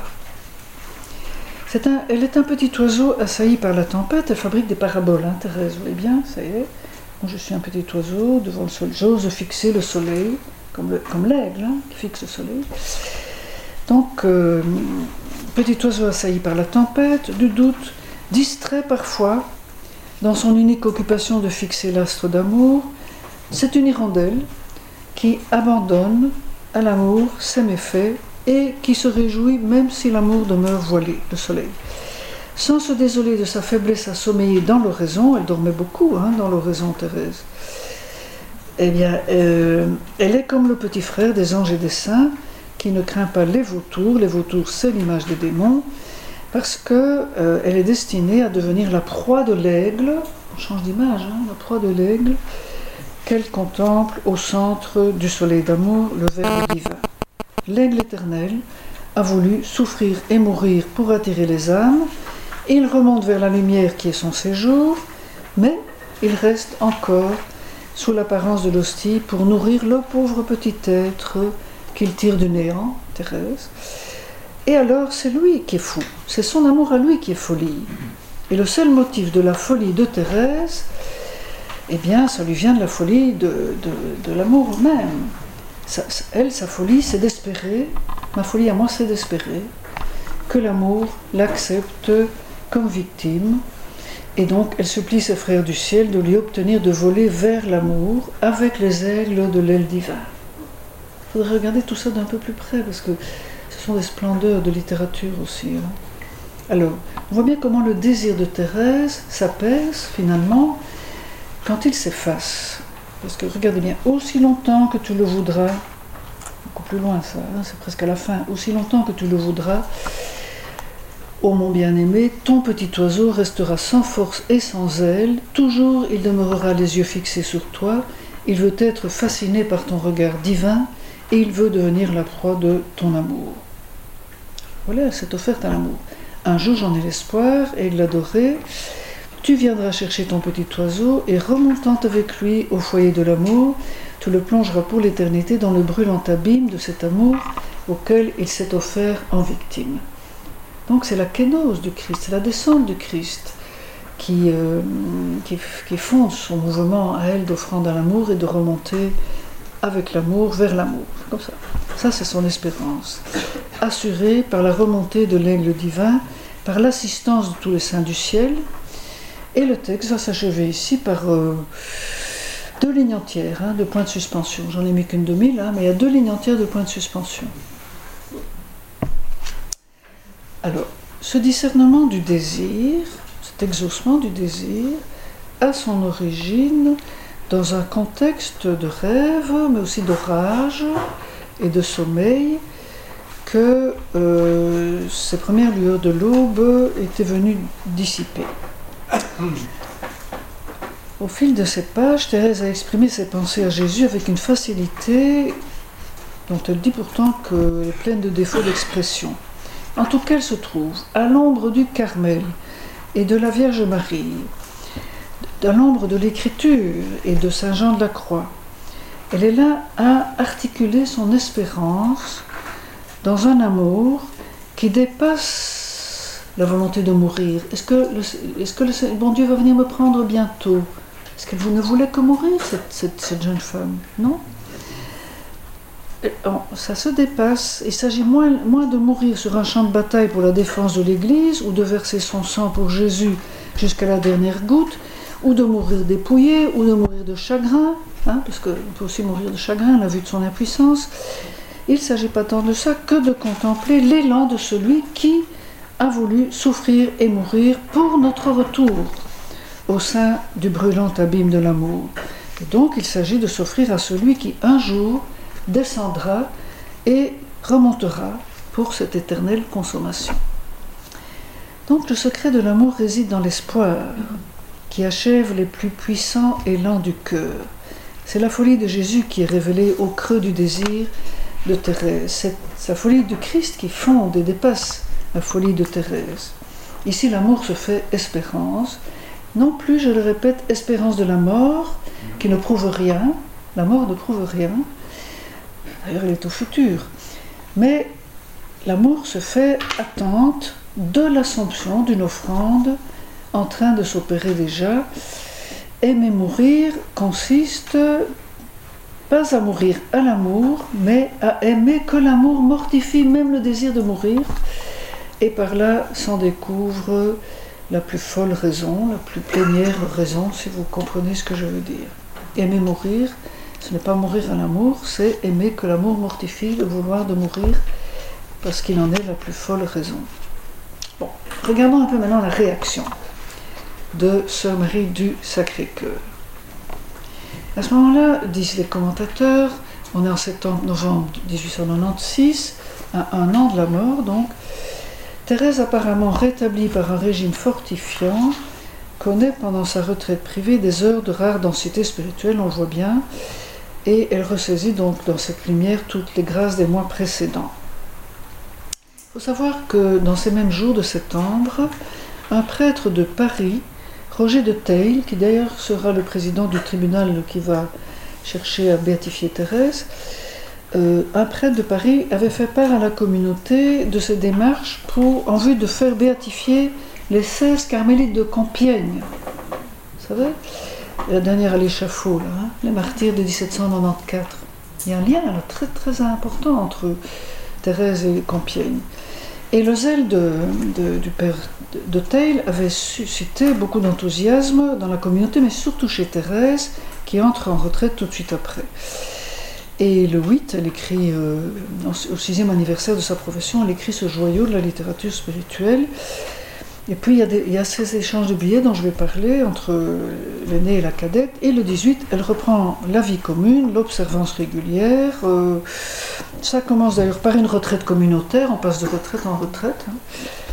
C'est un, elle est un petit oiseau assailli par la tempête, elle fabrique des paraboles, hein, Thérèse, vous voyez bien, ça y est. Je suis un petit oiseau devant le soleil, j'ose fixer le soleil, comme, le, comme l'aigle hein, qui fixe le soleil. Donc, euh, petit oiseau assailli par la tempête, du doute, distrait parfois, dans son unique occupation de fixer l'astre d'amour, c'est une hirondelle qui abandonne à l'amour ses méfaits et qui se réjouit même si l'amour demeure voilé, le soleil. Sans se désoler de sa faiblesse à sommeiller dans l'oraison, elle dormait beaucoup hein, dans l'oraison, Thérèse, eh bien, euh, elle est comme le petit frère des anges et des saints, qui ne craint pas les vautours. Les vautours, c'est l'image des démons, parce qu'elle euh, est destinée à devenir la proie de l'aigle, on change d'image, hein, la proie de l'aigle, qu'elle contemple au centre du soleil d'amour, le Verbe divin. L'aigle éternel a voulu souffrir et mourir pour attirer les âmes. Il remonte vers la lumière qui est son séjour, mais il reste encore sous l'apparence de l'hostie pour nourrir le pauvre petit être qu'il tire du néant, Thérèse. Et alors c'est lui qui est fou, c'est son amour à lui qui est folie. Et le seul motif de la folie de Thérèse, eh bien ça lui vient de la folie de, de, de l'amour même. Ça, elle, sa folie, c'est d'espérer, ma folie à moi c'est d'espérer que l'amour l'accepte comme victime, et donc elle supplie ses frères du ciel de lui obtenir de voler vers l'amour avec les aigles de l'aile divine. Il faudrait regarder tout ça d'un peu plus près, parce que ce sont des splendeurs de littérature aussi. Hein. Alors, on voit bien comment le désir de Thérèse s'apaise finalement quand il s'efface. Parce que regardez bien, aussi longtemps que tu le voudras, beaucoup plus loin ça, hein, c'est presque à la fin, aussi longtemps que tu le voudras, ô mon bien-aimé, ton petit oiseau restera sans force et sans aile, toujours il demeurera les yeux fixés sur toi, il veut être fasciné par ton regard divin, et il veut devenir la proie de ton amour. Voilà, elle s'est offerte à l'amour. Un jour j'en ai l'espoir, aigle adoré, tu viendras chercher ton petit oiseau, et remontant avec lui au foyer de l'amour, tu le plongeras pour l'éternité dans le brûlant abîme de cet amour auquel il s'est offert en victime. Donc c'est la kénose du Christ, c'est la descente du Christ qui, euh, qui, qui fonde son mouvement à elle d'offrande à l'amour et de remonter avec l'amour vers l'amour. Comme ça. Ça c'est son espérance. Assurée par la remontée de l'aigle divin, par l'assistance de tous les saints du ciel. Et le texte va s'achever ici par euh, deux lignes entières hein, de points de suspension. J'en ai mis qu'une demi là, mais il y a deux lignes entières de points de suspension. Alors, ce discernement du désir, cet exaucement du désir, a son origine dans un contexte de rêve, mais aussi d'orage et de sommeil, que euh, ces premières lueurs de l'aube étaient venues dissiper. Au fil de ces pages, Thérèse a exprimé ses pensées à Jésus avec une facilité dont elle dit pourtant qu'elle est pleine de défauts d'expression. En tout cas, elle se trouve à l'ombre du Carmel et de la Vierge Marie, à l'ombre de l'Écriture et de Saint Jean de la Croix. Elle est là à articuler son espérance dans un amour qui dépasse la volonté de mourir. Est-ce que le, est-ce que le bon Dieu va venir me prendre bientôt? Est-ce qu'elle ne voulait que mourir, cette, cette, cette jeune femme? Non? Ça se dépasse. Il s'agit moins, moins de mourir sur un champ de bataille pour la défense de l'Église, ou de verser son sang pour Jésus jusqu'à la dernière goutte, ou de mourir dépouillé, ou de mourir de chagrin, hein, parce qu'on peut aussi mourir de chagrin à la vue de son impuissance. Il ne s'agit pas tant de ça que de contempler l'élan de celui qui a voulu souffrir et mourir pour notre retour au sein du brûlant abîme de l'amour. Et donc il s'agit de s'offrir à celui qui un jour descendra et remontera pour cette éternelle consommation. Donc le secret de l'amour réside dans l'espoir qui achève les plus puissants élans du cœur. C'est la folie de Jésus qui est révélée au creux du désir de Thérèse. C'est sa folie du Christ qui fonde et dépasse la folie de Thérèse. Ici, l'amour se fait espérance. Non plus, je le répète, espérance de la mort, qui ne prouve rien. La mort ne prouve rien. D'ailleurs, elle est au futur. Mais l'amour se fait attente de l'assomption d'une offrande en train de s'opérer déjà. Aimer mourir consiste pas à mourir à l'amour, mais à aimer que l'amour mortifie même le désir de mourir, et par là s'en découvre la plus folle raison, la plus plénière raison, si vous comprenez ce que je veux dire. Aimer mourir, ce n'est pas mourir à l'amour, c'est aimer que l'amour mortifie le vouloir de mourir, parce qu'il en est la plus folle raison. Bon, regardons un peu maintenant la réaction de Sœur Marie du Sacré-Cœur. À ce moment-là, disent les commentateurs, on est en septembre novembre dix-huit cent quatre-vingt-seize, à un an de la mort donc, Thérèse, apparemment rétablie par un régime fortifiant, connaît pendant sa retraite privée des heures de rare densité spirituelle, on le voit bien, et elle ressaisit donc dans cette lumière toutes les grâces des mois précédents. Il faut savoir que dans ces mêmes jours de septembre, un prêtre de Paris, Roger de Theil, qui d'ailleurs sera le président du tribunal qui va chercher à béatifier Thérèse, euh, un prêtre de Paris avait fait part à la communauté de ses démarches pour, en vue de faire béatifier les seize carmélites de Compiègne. Vous savez, la dernière à l'échafaud, là, hein, les martyrs de dix-sept cent quatre-vingt-quatorze. Il y a un lien là, très très important entre Thérèse et Compiègne. Et le zèle de, de, du père de Theil avait suscité beaucoup d'enthousiasme dans la communauté, mais surtout chez Thérèse, qui entre en retraite tout de suite après. Et le huit, elle écrit, euh, au sixième anniversaire de sa profession, elle écrit ce joyau de la littérature spirituelle. Et puis il y a, des, il y a ces échanges de billets dont je vais parler entre l'aînée et la cadette. Et le dix-huit, elle reprend la vie commune, l'observance régulière. Euh, ça commence d'ailleurs par une retraite communautaire, on passe de retraite en retraite, hein,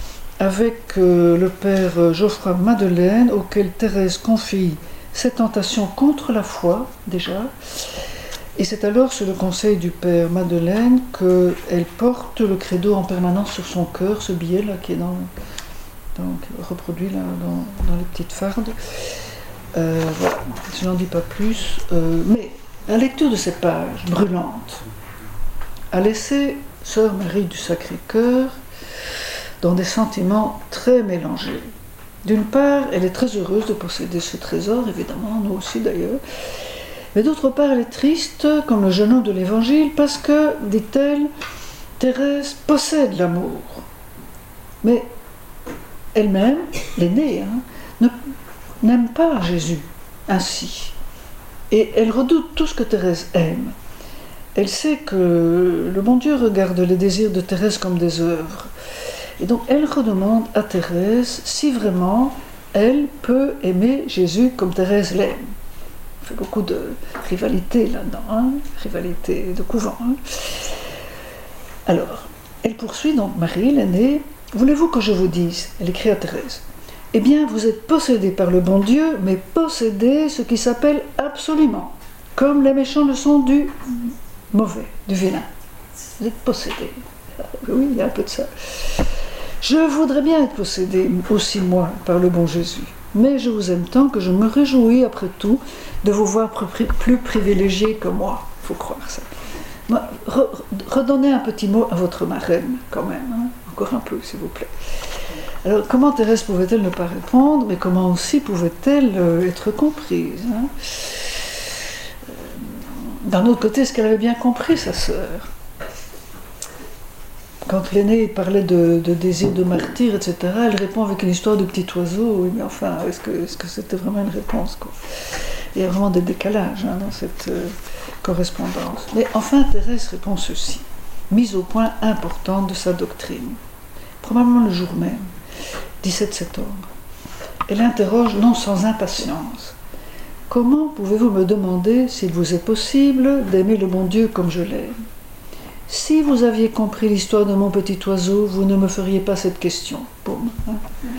avec euh, le père Geoffroy Madeleine, auquel Thérèse confie ses tentations contre la foi, déjà. Et c'est alors sur le conseil du père Madeleine qu'elle porte le credo en permanence sur son cœur, ce billet-là qui est dans... donc reproduit là, dans, dans les petites fardes. Euh, voilà, je n'en dis pas plus. Euh, mais la lecture de ces pages brûlantes a laissé Sœur Marie du Sacré-Cœur dans des sentiments très mélangés. D'une part, elle est très heureuse de posséder ce trésor, évidemment, nous aussi d'ailleurs. Mais d'autre part, elle est triste, comme le jeune homme de l'Évangile, parce que, dit-elle, Thérèse possède l'amour. Mais elle-même, l'aînée, hein, ne, n'aime pas Jésus ainsi. Et elle redoute tout ce que Thérèse aime. Elle sait que le bon Dieu regarde les désirs de Thérèse comme des œuvres. Et donc elle redemande à Thérèse si vraiment elle peut aimer Jésus comme Thérèse l'aime. Il fait beaucoup de rivalité là-dedans, hein, rivalité de couvent. Hein. Alors, elle poursuit donc Marie, l'aînée. Voulez-vous que je vous dise, elle écrit à Thérèse, eh bien vous êtes possédés par le bon Dieu, mais possédez ce qui s'appelle absolument, comme les méchants le sont du mauvais, du vilain. Vous êtes possédés. Oui, il y a un peu de ça. Je voudrais bien être possédé aussi moi par le bon Jésus, mais je vous aime tant que je me réjouis après tout de vous voir plus privilégiés que moi. Il faut croire ça. Redonnez un petit mot à votre marraine, quand même, hein. Encore un peu, s'il vous plaît. Alors, comment Thérèse pouvait-elle ne pas répondre, mais comment aussi pouvait-elle être comprise, hein? D'un autre côté, est-ce qu'elle avait bien compris, sa sœur? Quand l'aînée parlait de, de désir de martyr, et cetera, elle répond avec une histoire de petit oiseau. Oui, mais enfin, est-ce que, est-ce que c'était vraiment une réponse, quoi? Il y a vraiment des décalages, hein, dans cette euh, correspondance. Mais enfin, Thérèse répond ceci, mise au point importante de sa doctrine. probablement le jour même, dix-sept septembre. Elle interroge, non sans impatience. « Comment pouvez-vous me demander s'il vous est possible d'aimer le bon Dieu comme je l'aime ? Si vous aviez compris l'histoire de mon petit oiseau, vous ne me feriez pas cette question. » Boum, hein.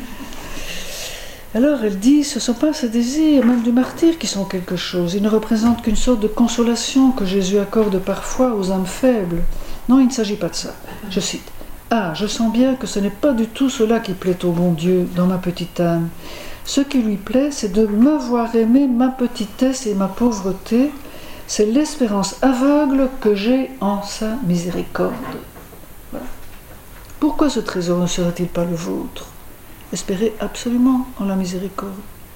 Alors elle dit, ce ne sont pas ces désirs, même du martyr, qui sont quelque chose. Ils ne représentent qu'une sorte de consolation que Jésus accorde parfois aux âmes faibles. Non, il ne s'agit pas de ça. Je cite, « Ah, je sens bien que ce n'est pas du tout cela qui plaît au bon Dieu dans ma petite âme. Ce qui lui plaît, c'est de me voir aimer ma petitesse et ma pauvreté. C'est l'espérance aveugle que j'ai en sa miséricorde. » Voilà. Pourquoi ce trésor ne serait-il pas le vôtre ? Espérez absolument en la miséricorde.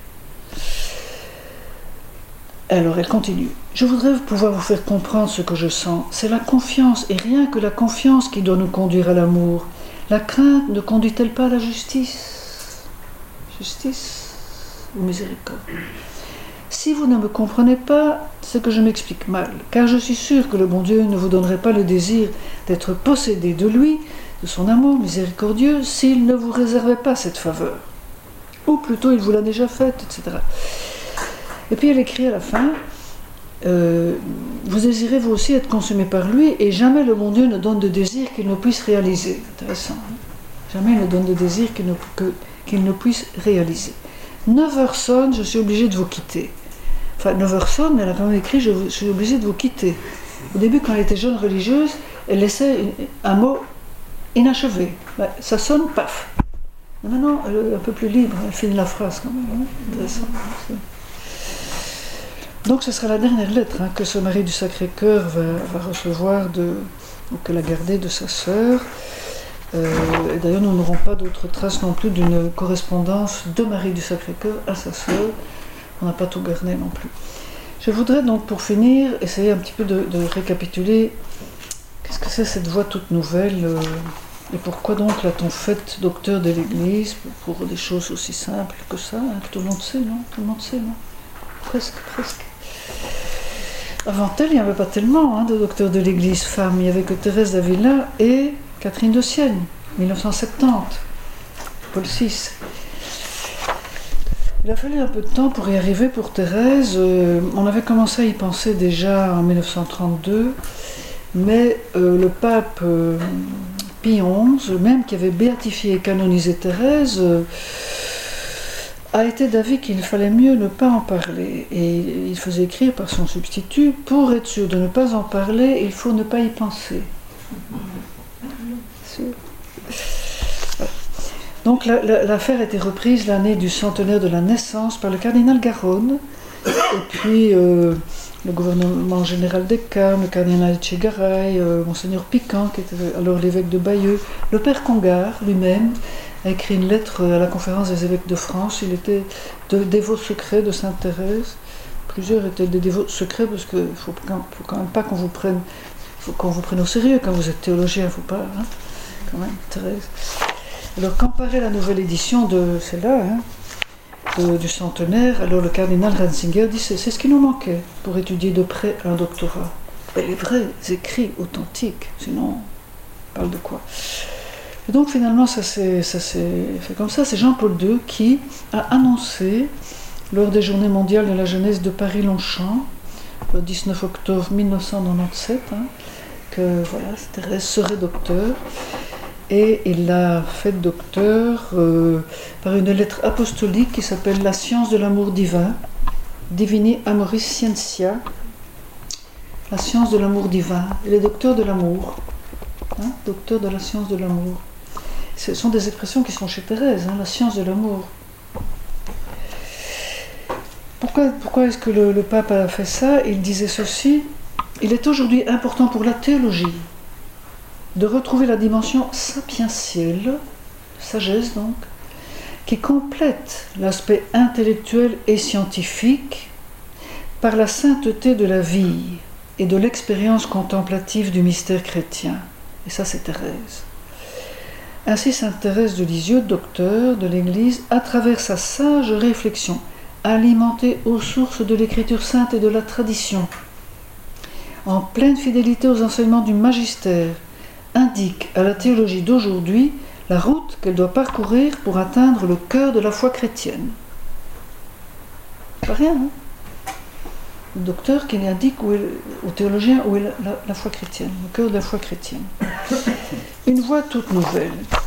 Alors elle continue. Je voudrais pouvoir vous faire comprendre ce que je sens. C'est la confiance, et rien que la confiance qui doit nous conduire à l'amour. La crainte ne conduit-elle pas à la justice ? Justice ou miséricorde ? Si vous ne me comprenez pas, c'est que je m'explique mal, car je suis sûre que le bon Dieu ne vous donnerait pas le désir d'être possédé de lui, de son amour miséricordieux, s'il ne vous réservait pas cette faveur. Ou plutôt, il vous l'a déjà faite, et cetera. Et puis elle écrit à la fin, euh, « Vous désirez vous aussi être consumé par lui, et jamais le bon Dieu ne donne de désir qu'il ne puisse réaliser. » Intéressant. Hein ? Jamais il ne donne de désir qu'il ne, que, qu'il ne puisse réaliser. neuf heures sonnent, je suis obligée de vous quitter. Enfin, neuf heures sonnent, elle a quand même écrit, je, je suis obligée de vous quitter. Au début, quand elle était jeune religieuse, elle laissait un mot inachevé. Ben, ça sonne, paf. Maintenant, elle est un peu plus libre, elle finit la phrase quand même. Hein. Intéressant. Donc, ce sera la dernière lettre hein, que ce Marie du Sacré-Cœur va, va recevoir, de, ou qu'elle a gardée de sa sœur. Euh, et d'ailleurs, nous n'aurons pas d'autres traces non plus d'une correspondance de Marie du Sacré-Cœur à sa sœur. On n'a pas tout gardé non plus. Je voudrais donc, pour finir, essayer un petit peu de, de récapituler qu'est-ce que c'est cette voie toute nouvelle euh, et pourquoi donc l'a-t-on faite docteur de l'Église pour, pour des choses aussi simples que ça, hein, que tout le monde sait, non ? Tout le monde sait, non ? Presque, presque. Avant elle, il n'y avait pas tellement hein, de docteurs de l'Église femmes. Il n'y avait que Thérèse d'Avila et Catherine de Sienne, dix-neuf cent soixante-dix, Paul six. Il a fallu un peu de temps pour y arriver pour Thérèse. Euh, on avait commencé à y penser déjà en dix-neuf cent trente-deux, mais euh, le pape euh, Pie onze, même qui avait béatifié et canonisé Thérèse, euh, a été d'avis qu'il fallait mieux ne pas en parler. Et il faisait écrire par son substitut, pour être sûr de ne pas en parler, il faut ne pas y penser. Sûr. Donc la, la, l'affaire a été reprise l'année du centenaire de la naissance par le cardinal Garonne, et puis euh, le gouvernement général des Carmes, le cardinal Etchegaray, euh, monseigneur Piquant, qui était alors l'évêque de Bayeux, le père Congar lui-même a écrit une lettre à la conférence des évêques de France. Il était de dévot secret de Sainte Thérèse. Plusieurs étaient des dévots secrets parce qu'il ne faut, faut quand même pas qu'on vous prenne, faut qu'on vous prenne au sérieux quand vous êtes théologien, il ne faut pas, hein, quand même, Thérèse. Alors, quand paraît la nouvelle édition de celle-là, hein, de, du centenaire, alors le cardinal Ratzinger dit c'est, c'est ce qui nous manquait pour étudier de près un doctorat. Et les vrais écrits authentiques, sinon, on parle de quoi ? Et donc finalement, ça s'est, ça s'est fait comme ça. C'est Jean-Paul deux qui a annoncé, lors des Journées mondiales de la jeunesse de Paris-Longchamp, le dix-neuf octobre dix-neuf cent quatre-vingt-dix-sept, hein, que voilà, Thérèse serait docteur. Et il l'a fait docteur euh, par une lettre apostolique qui s'appelle La science de l'amour divin, Divini Amoris Scientia, la science de l'amour divin. Il est docteur de l'amour, hein, docteur de la science de l'amour. Ce sont des expressions qui sont chez Thérèse, hein, la science de l'amour. Pourquoi, pourquoi est-ce que le, le pape a fait ça ? Il disait ceci, il est aujourd'hui important pour la théologie de retrouver la dimension sapientielle, sagesse donc, qui complète l'aspect intellectuel et scientifique par la sainteté de la vie et de l'expérience contemplative du mystère chrétien. Et ça, c'est Thérèse. Ainsi, sainte Thérèse de Lisieux, docteur de l'Église, à travers sa sage réflexion, alimentée aux sources de l'Écriture sainte et de la tradition, en pleine fidélité aux enseignements du magistère, indique à la théologie d'aujourd'hui la route qu'elle doit parcourir pour atteindre le cœur de la foi chrétienne. Pas rien, hein? Le docteur qui indique où est, au théologien où est la, la, la foi chrétienne, le cœur de la foi chrétienne. Une voie toute nouvelle.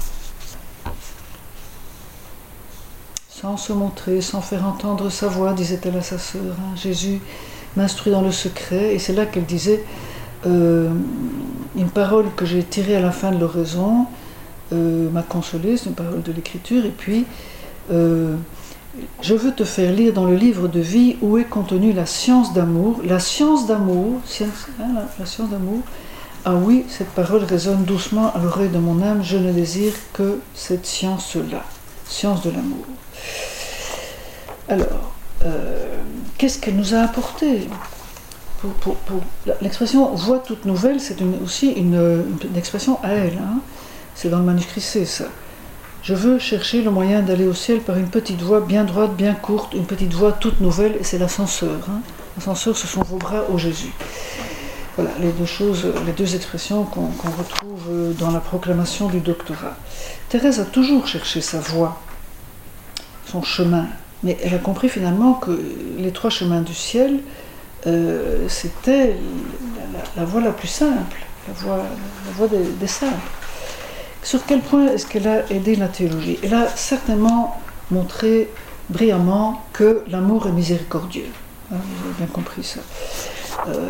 Sans se montrer, sans faire entendre sa voix, disait-elle à sa sœur. Hein. Jésus m'instruit dans le secret, et c'est là qu'elle disait euh, une parole que j'ai tirée à la fin de l'oraison euh, m'a consolée, c'est une parole de l'Écriture, et puis euh, je veux te faire lire dans le livre de vie où est contenue la science d'amour. La science d'amour, science, hein, la, la science d'amour, ah oui, cette parole résonne doucement à l'oreille de mon âme, je ne désire que cette science-là, science de l'amour. Alors, euh, qu'est-ce qu'elle nous a apporté ? pour, pour, pour, L'expression « voix toute nouvelle », c'est une, aussi une, une expression à elle. Hein. C'est dans le manuscrit C, ça. Je veux chercher le moyen d'aller au ciel par une petite voie bien droite, bien courte, une petite voie toute nouvelle, et c'est l'ascenseur. Hein. L'ascenseur, ce sont vos bras au Jésus. Voilà, les deux choses, les deux expressions qu'on, qu'on retrouve dans la proclamation du doctorat. Thérèse a toujours cherché sa voie, son chemin, mais elle a compris finalement que les trois chemins du ciel, euh, c'était la, la, la voie la plus simple, la voie, la voie des, des simples. Sur quel point est-ce qu'elle a aidé la théologie ? Elle a certainement montré brillamment que l'amour est miséricordieux. Hein, vous avez bien compris ça. Euh,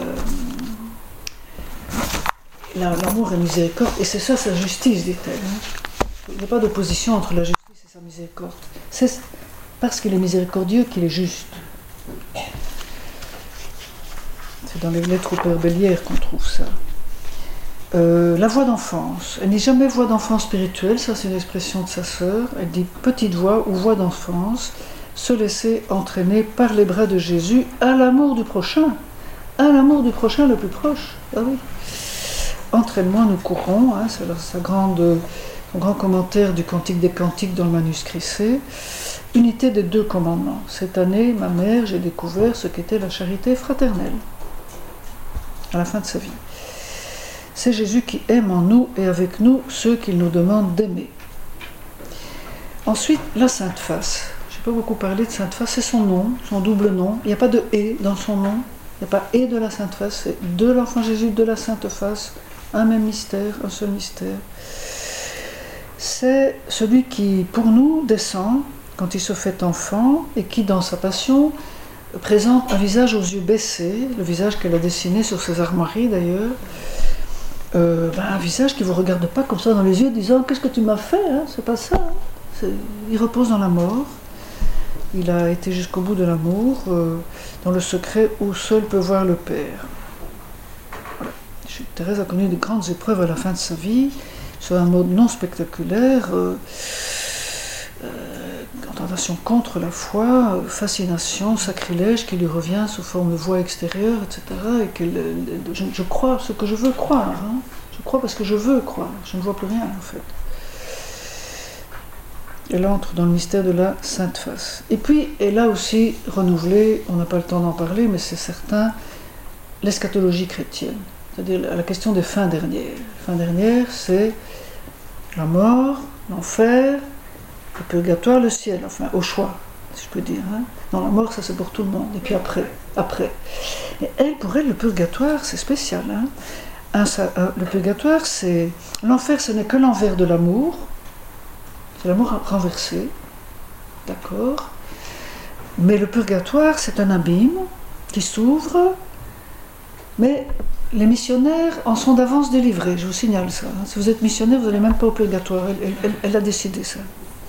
l'amour est miséricorde, et c'est ça sa justice, dit-elle. Hein. Il n'y a pas d'opposition entre la justice et sa miséricorde. C'est parce qu'il est miséricordieux qu'il est juste. C'est dans les lettres au Père Bellière qu'on trouve ça. Euh, la voix d'enfance. Elle n'est jamais voix d'enfance spirituelle, ça c'est une expression de sa sœur. Elle dit petite voix ou voix d'enfance, se laisser entraîner par les bras de Jésus à l'amour du prochain, à l'amour du prochain le plus proche. Ah oui. Entraînement, nous courons, hein, c'est sa grande, son grand commentaire du Cantique des Cantiques dans le manuscrit C. Unité des deux commandements. Cette année, ma mère, j'ai découvert ce qu'était la charité fraternelle. À la fin de sa vie. C'est Jésus qui aime en nous et avec nous ceux qu'il nous demande d'aimer. Ensuite, la Sainte Face. Je n'ai pas beaucoup parlé de Sainte Face, c'est son nom, son double nom. Il n'y a pas de « et » dans son nom. Il n'y a pas « et » de la Sainte Face, c'est de l'Enfant Jésus, de la Sainte Face. Un même mystère, un seul mystère. C'est celui qui, pour nous, descend quand il se fait enfant et qui, dans sa passion, présente un visage aux yeux baissés, le visage qu'elle a dessiné sur ses armoiries d'ailleurs, euh, ben, un visage qui ne vous regarde pas comme ça dans les yeux, disant « Qu'est-ce que tu m'as fait hein? C'est pas ça. Hein. » C'est... Il repose dans la mort, il a été jusqu'au bout de l'amour, euh, dans le secret où seul peut voir le Père. Thérèse a connu de grandes épreuves à la fin de sa vie, sur un mode non spectaculaire, euh, euh, tentation contre la foi, euh, fascination, sacrilège qui lui revient sous forme de voix extérieure, et cetera. Et qu'elle, je, je crois ce que je veux croire. Hein. Je crois parce que je veux croire. Je ne vois plus rien en fait. Elle entre dans le mystère de la Sainte Face. Et puis, elle a aussi renouvelé, on n'a pas le temps d'en parler, mais c'est certain, l'eschatologie chrétienne. C'est-à-dire la question des fins dernières. Les fins dernières, c'est la mort, l'enfer, le purgatoire, le ciel, enfin, au choix, si je peux dire. Hein. Non, la mort, ça c'est pour tout le monde. Et puis après, après. Et elle, pour elle, le purgatoire, c'est spécial. Hein. Un, ça, un, le purgatoire, c'est... L'enfer, ce n'est que l'envers de l'amour. C'est l'amour renversé. D'accord. Mais le purgatoire, c'est un abîme qui s'ouvre, mais... Les missionnaires en sont d'avance délivrés, je vous signale ça. Si vous êtes missionnaire, vous n'allez même pas au purgatoire, elle, elle, elle a décidé ça.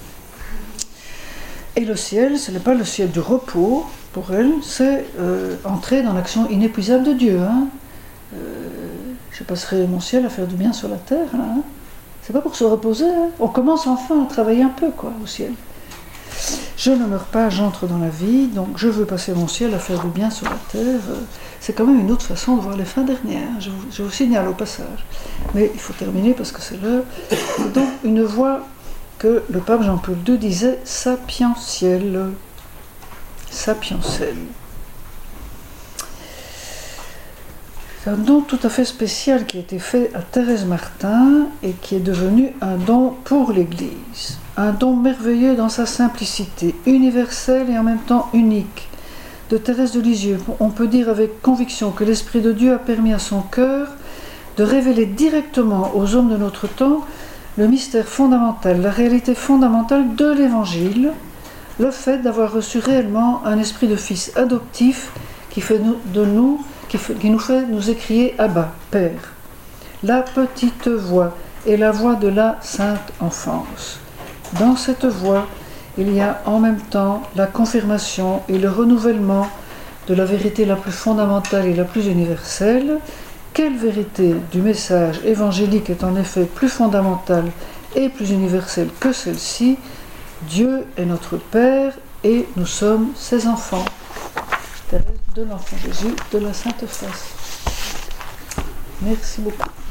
Et le ciel, ce n'est pas le ciel du repos, pour elle, c'est euh, entrer dans l'action inépuisable de Dieu. Hein. Euh, je passerai mon ciel à faire du bien sur la terre. Là, hein. C'est pas pour se reposer, hein. On commence enfin à travailler un peu, quoi, au ciel. Je ne meurs pas, j'entre dans la vie, donc je veux passer mon ciel à faire du bien sur la terre. C'est quand même une autre façon de voir les fins dernières, je vous, je vous signale au passage. Mais il faut terminer parce que c'est l'heure. C'est donc une voie que le pape Jean-Paul deux disait sapientielle. Sapientielle. C'est un don tout à fait spécial qui a été fait à Thérèse Martin et qui est devenu un don pour l'Église. Un don merveilleux dans sa simplicité, universel et en même temps unique. De Thérèse de Lisieux, on peut dire avec conviction que l'Esprit de Dieu a permis à son cœur de révéler directement aux hommes de notre temps le mystère fondamental, la réalité fondamentale de l'Évangile, le fait d'avoir reçu réellement un esprit de fils adoptif qui fait de nous, qui, fait, qui nous fait nous écrier « Abba, Père ». La petite voix est la voix de la sainte enfance. Dans cette voix, il y a en même temps la confirmation et le renouvellement de la vérité la plus fondamentale et la plus universelle. Quelle vérité du message évangélique est en effet plus fondamentale et plus universelle que celle-ci? Dieu est notre Père et nous sommes ses enfants. Thérèse de l'Enfant Jésus de la Sainte Face. Merci beaucoup.